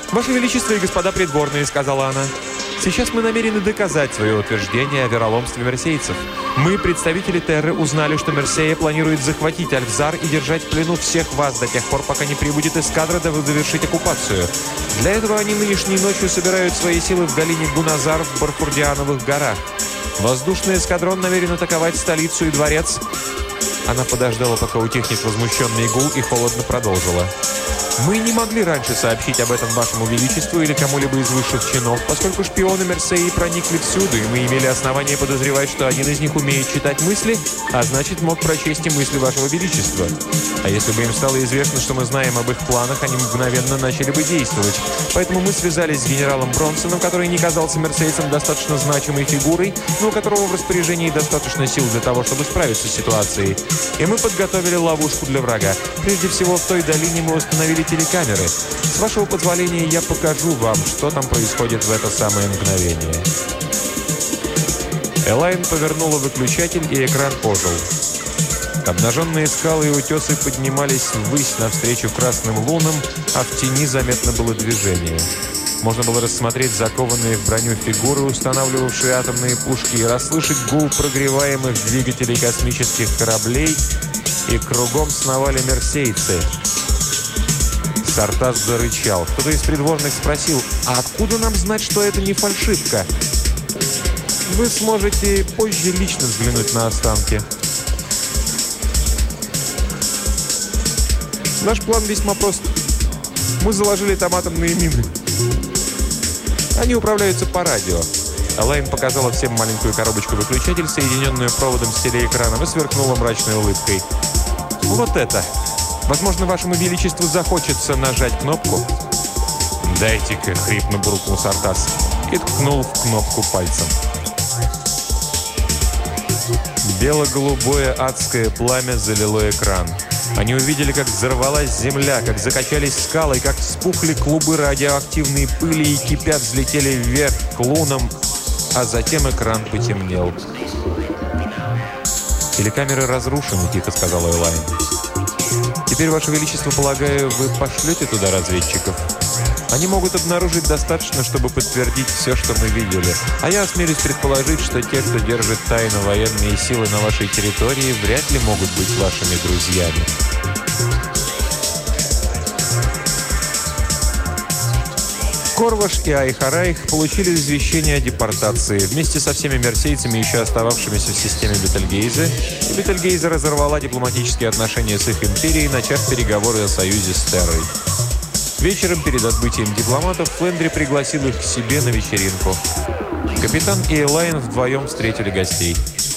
«Ваше Величество и господа придворные», — сказала она, — «сейчас мы намерены доказать свое утверждение о вероломстве мерсейцев. Мы, представители Терры, узнали, что Мерсея планирует захватить Альфзар и держать в плену всех вас до тех пор, пока не прибудет эскадра, дабы завершить оккупацию. Для этого они нынешней ночью собирают свои силы в долине Гуназар в Барфурдиановых горах. Воздушный эскадрон намерен атаковать столицу и дворец». Она подождала, пока утихнет возмущенный гул, и холодно продолжила. «Мы не могли раньше сообщить об этом вашему величеству или кому-либо из высших чинов, поскольку шпионы Мерсеи проникли всюду, и мы имели основания подозревать, что один из них умеет читать мысли, а значит, мог прочесть и мысли вашего величества. А если бы им стало известно, что мы знаем об их планах, они мгновенно начали бы действовать. Поэтому мы связались с генералом Бронсоном, который не казался мерсейцам достаточно значимой фигурой, но у которого в распоряжении достаточно сил для того, чтобы справиться с ситуацией. И мы подготовили ловушку для врага. Прежде всего, в той долине мы установили телекамеры. С вашего позволения я покажу вам, что там происходит в это самое мгновение». Элайн повернула выключатель, и экран ожил. Обнаженные скалы и утесы поднимались ввысь навстречу красным лунам, а в тени заметно было движение. Можно было рассмотреть закованные в броню фигуры, устанавливавшие атомные пушки, и расслышать гул прогреваемых двигателей космических кораблей, и кругом сновали мерсейцы. Сартас зарычал. Кто-то из придворных спросил: «А откуда нам знать, что это не фальшивка?» «Вы сможете позже лично взглянуть на останки. Наш план весьма прост. Мы заложили там атомные мины. Они управляются по радио». Элайн показала всем маленькую коробочку-выключатель, соединенную проводом с телеэкраном, и сверкнула мрачной улыбкой. «Вот это! Возможно, вашему величеству захочется нажать кнопку». «Дайте-ка», — хрипно буркнул Сартас и ткнул в кнопку пальцем. Бело-голубое адское пламя залило экран. Они увидели, как взорвалась земля, как закачались скалы, как вспухли клубы радиоактивной пыли и, кипя, взлетели вверх к лунам, а затем экран потемнел. «Телекамеры разрушены», — тихо сказала Элайн. «Теперь, ваше величество, полагаю, вы пошлете туда разведчиков? Они могут обнаружить достаточно, чтобы подтвердить все, что мы видели. А я осмелюсь предположить, что те, кто держит тайно военные силы на вашей территории, вряд ли могут быть вашими друзьями». Корваш и Айхарайх получили извещение о депортации вместе со всеми мерсейцами, еще остававшимися в системе Бетельгейзе, и Бетельгейзе разорвала дипломатические отношения с их империей, начав переговоры о союзе с Террой. Вечером перед отбытием дипломатов Флендри пригласил их к себе на вечеринку. Капитан и Элайн вдвоем встретили гостей.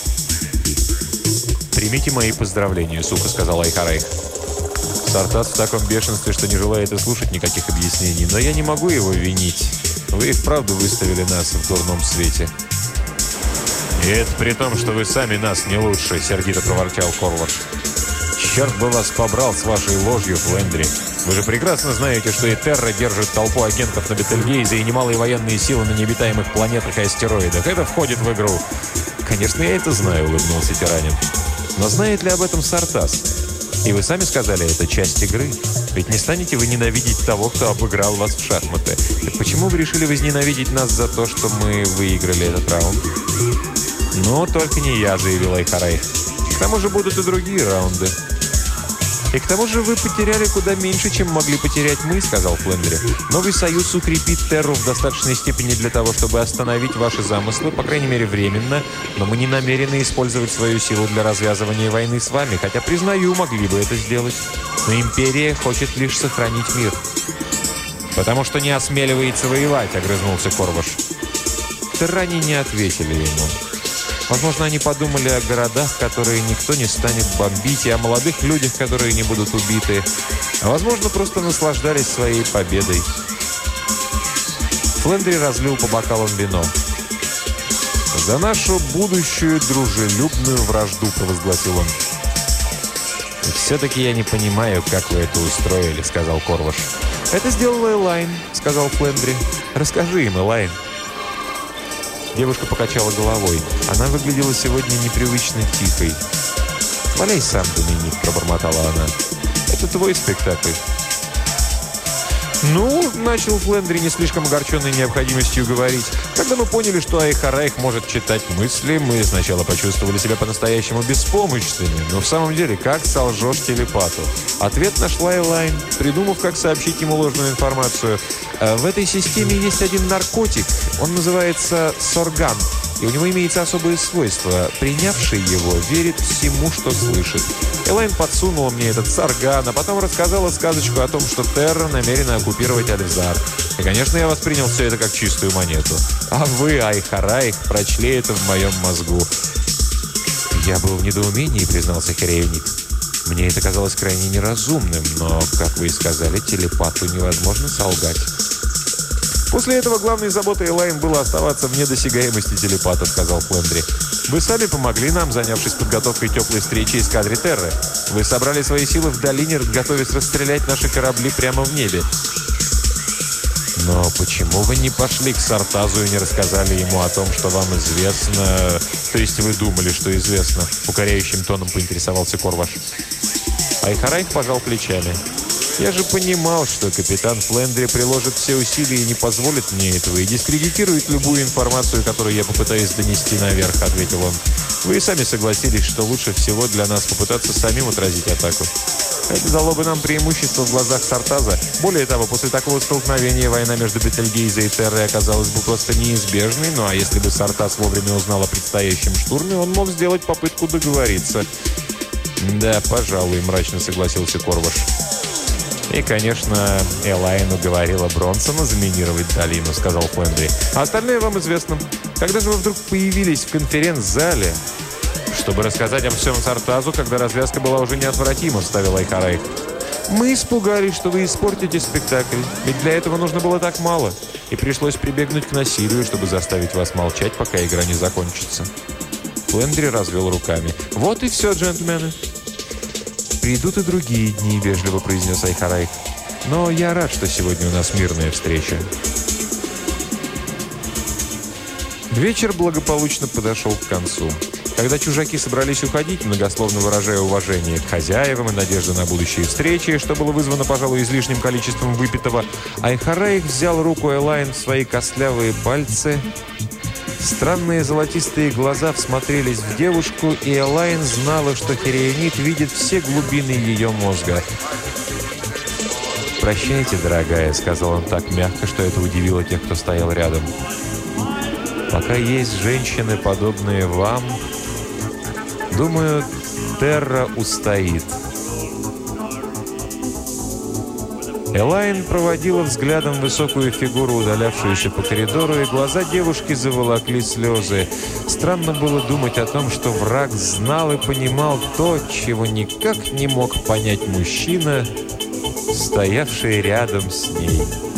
«Примите мои поздравления», — сухо сказал Айхарайх. Сартас в таком бешенстве, что не желает и слушать никаких объяснений. Но я не могу его винить. Вы и вправду выставили нас в дурном свете. «И это при том, что вы сами нас не лучше», — сердито проворчал Корваш. «Черт бы вас побрал с вашей ложью, Флендри. Вы же прекрасно знаете, что и Терра держит толпу агентов на Бетельгейзе и немалые военные силы на необитаемых планетах и астероидах. Это входит в игру». «Конечно, я это знаю», — улыбнулся тиранин. «Но знает ли об этом Сартас? И вы сами сказали, это часть игры. Ведь не станете вы ненавидеть того, кто обыграл вас в шахматы. Так почему вы решили возненавидеть нас за то, что мы выиграли этот раунд?» «Ну, только не я», — заявил Айхарайх. «К тому же будут и другие раунды». «И к тому же вы потеряли куда меньше, чем могли потерять мы», — сказал Флендри. «Новый союз укрепит Терру в достаточной степени для того, чтобы остановить ваши замыслы, по крайней мере, временно, но мы не намерены использовать свою силу для развязывания войны с вами, хотя, признаю, могли бы это сделать. Но империя хочет лишь сохранить мир». «Потому что не осмеливается воевать», — огрызнулся Корваш. Терране не ответили ему. Возможно, они подумали о городах, которые никто не станет бомбить, и о молодых людях, которые не будут убиты. А возможно, просто наслаждались своей победой. Флендри разлил по бокалам вино. «За нашу будущую дружелюбную вражду», — провозгласил он. «Все-таки я не понимаю, как вы это устроили», — сказал Корваш. «Это сделала Элайн», — сказал Флендри. «Расскажи им, Элайн». Девушка покачала головой. Она выглядела сегодня непривычно тихой. «Валяй сам, Доминик», — пробормотала она. «Это твой спектакль». «Ну, — начал Флендри, не слишком огорченный необходимостью говорить, — когда мы поняли, что Айхарайх может читать мысли, мы сначала почувствовали себя по-настоящему беспомощными. Но в самом деле, как солжешь телепату?» Ответ нашла Элайн, придумав, как сообщить ему ложную информацию. «В этой системе есть один наркотик. Он называется сорган. И у него имеется особое свойство. Принявший его верит всему, что слышит. Элайн подсунула мне этот сарган, а потом рассказала сказочку о том, что Терра намерена оккупировать Альфзар. И, конечно, я воспринял все это как чистую монету. А вы, Айхарайх, прочли это в моем мозгу». «Я был в недоумении», — признался Хереевник. «Мне это казалось крайне неразумным, но, как вы и сказали, телепату невозможно солгать». «После этого главной заботой Элайн было оставаться вне досягаемости телепата», — сказал Флендри. «Вы сами помогли нам, занявшись подготовкой теплой встречи эскадре Терры. Вы собрали свои силы в долине, готовясь расстрелять наши корабли прямо в небе». «Но почему вы не пошли к Сартазу и не рассказали ему о том, что вам известно? То есть вы думали, что известно?» — укоряющим тоном поинтересовался Корваш. Айхарайх пожал плечами. «Я же понимал, что капитан Флендри приложит все усилия и не позволит мне этого, и дискредитирует любую информацию, которую я попытаюсь донести наверх», — ответил он. «Вы и сами согласились, что лучше всего для нас попытаться самим отразить атаку. Это дало бы нам преимущество в глазах Сартаза. Более того, после такого столкновения война между Бетельгейзе и Террой оказалась бы просто неизбежной, ну а если бы Сартаз вовремя узнал о предстоящем штурме, он мог сделать попытку договориться». «Да, пожалуй», — мрачно согласился Корваш. «И, конечно, Элайн уговорила Бронсона заминировать долину», — сказал Флендри. «А остальное вам известно. Когда же вы вдруг появились в конференц-зале?» «Чтобы рассказать обо всем Сартазу, когда развязка была уже неотвратима», — вставил Айхарайх. «Мы испугались, что вы испортите спектакль, ведь для этого нужно было так мало, и пришлось прибегнуть к насилию, чтобы заставить вас молчать, пока игра не закончится». Флендри развел руками. «Вот и все, джентльмены». «Придут и другие дни», — вежливо произнес Айхарайх. «Но я рад, что сегодня у нас мирная встреча». Вечер благополучно подошел к концу. Когда чужаки собрались уходить, многословно выражая уважение к хозяевам и надежду на будущие встречи, что было вызвано, пожалуй, излишним количеством выпитого, Айхарайх взял руку Элайн в свои костлявые пальцы. Странные золотистые глаза всмотрелись в девушку, и Элайн знала, что Хереонит видит все глубины ее мозга. «Прощайте, дорогая», — сказал он так мягко, что это удивило тех, кто стоял рядом. «Пока есть женщины, подобные вам, думаю, Терра устоит». Элайн проводила взглядом высокую фигуру, удалявшуюся по коридору, и глаза девушки заволокли слезы. Странно было думать о том, что враг знал и понимал то, чего никак не мог понять мужчина, стоявший рядом с ней.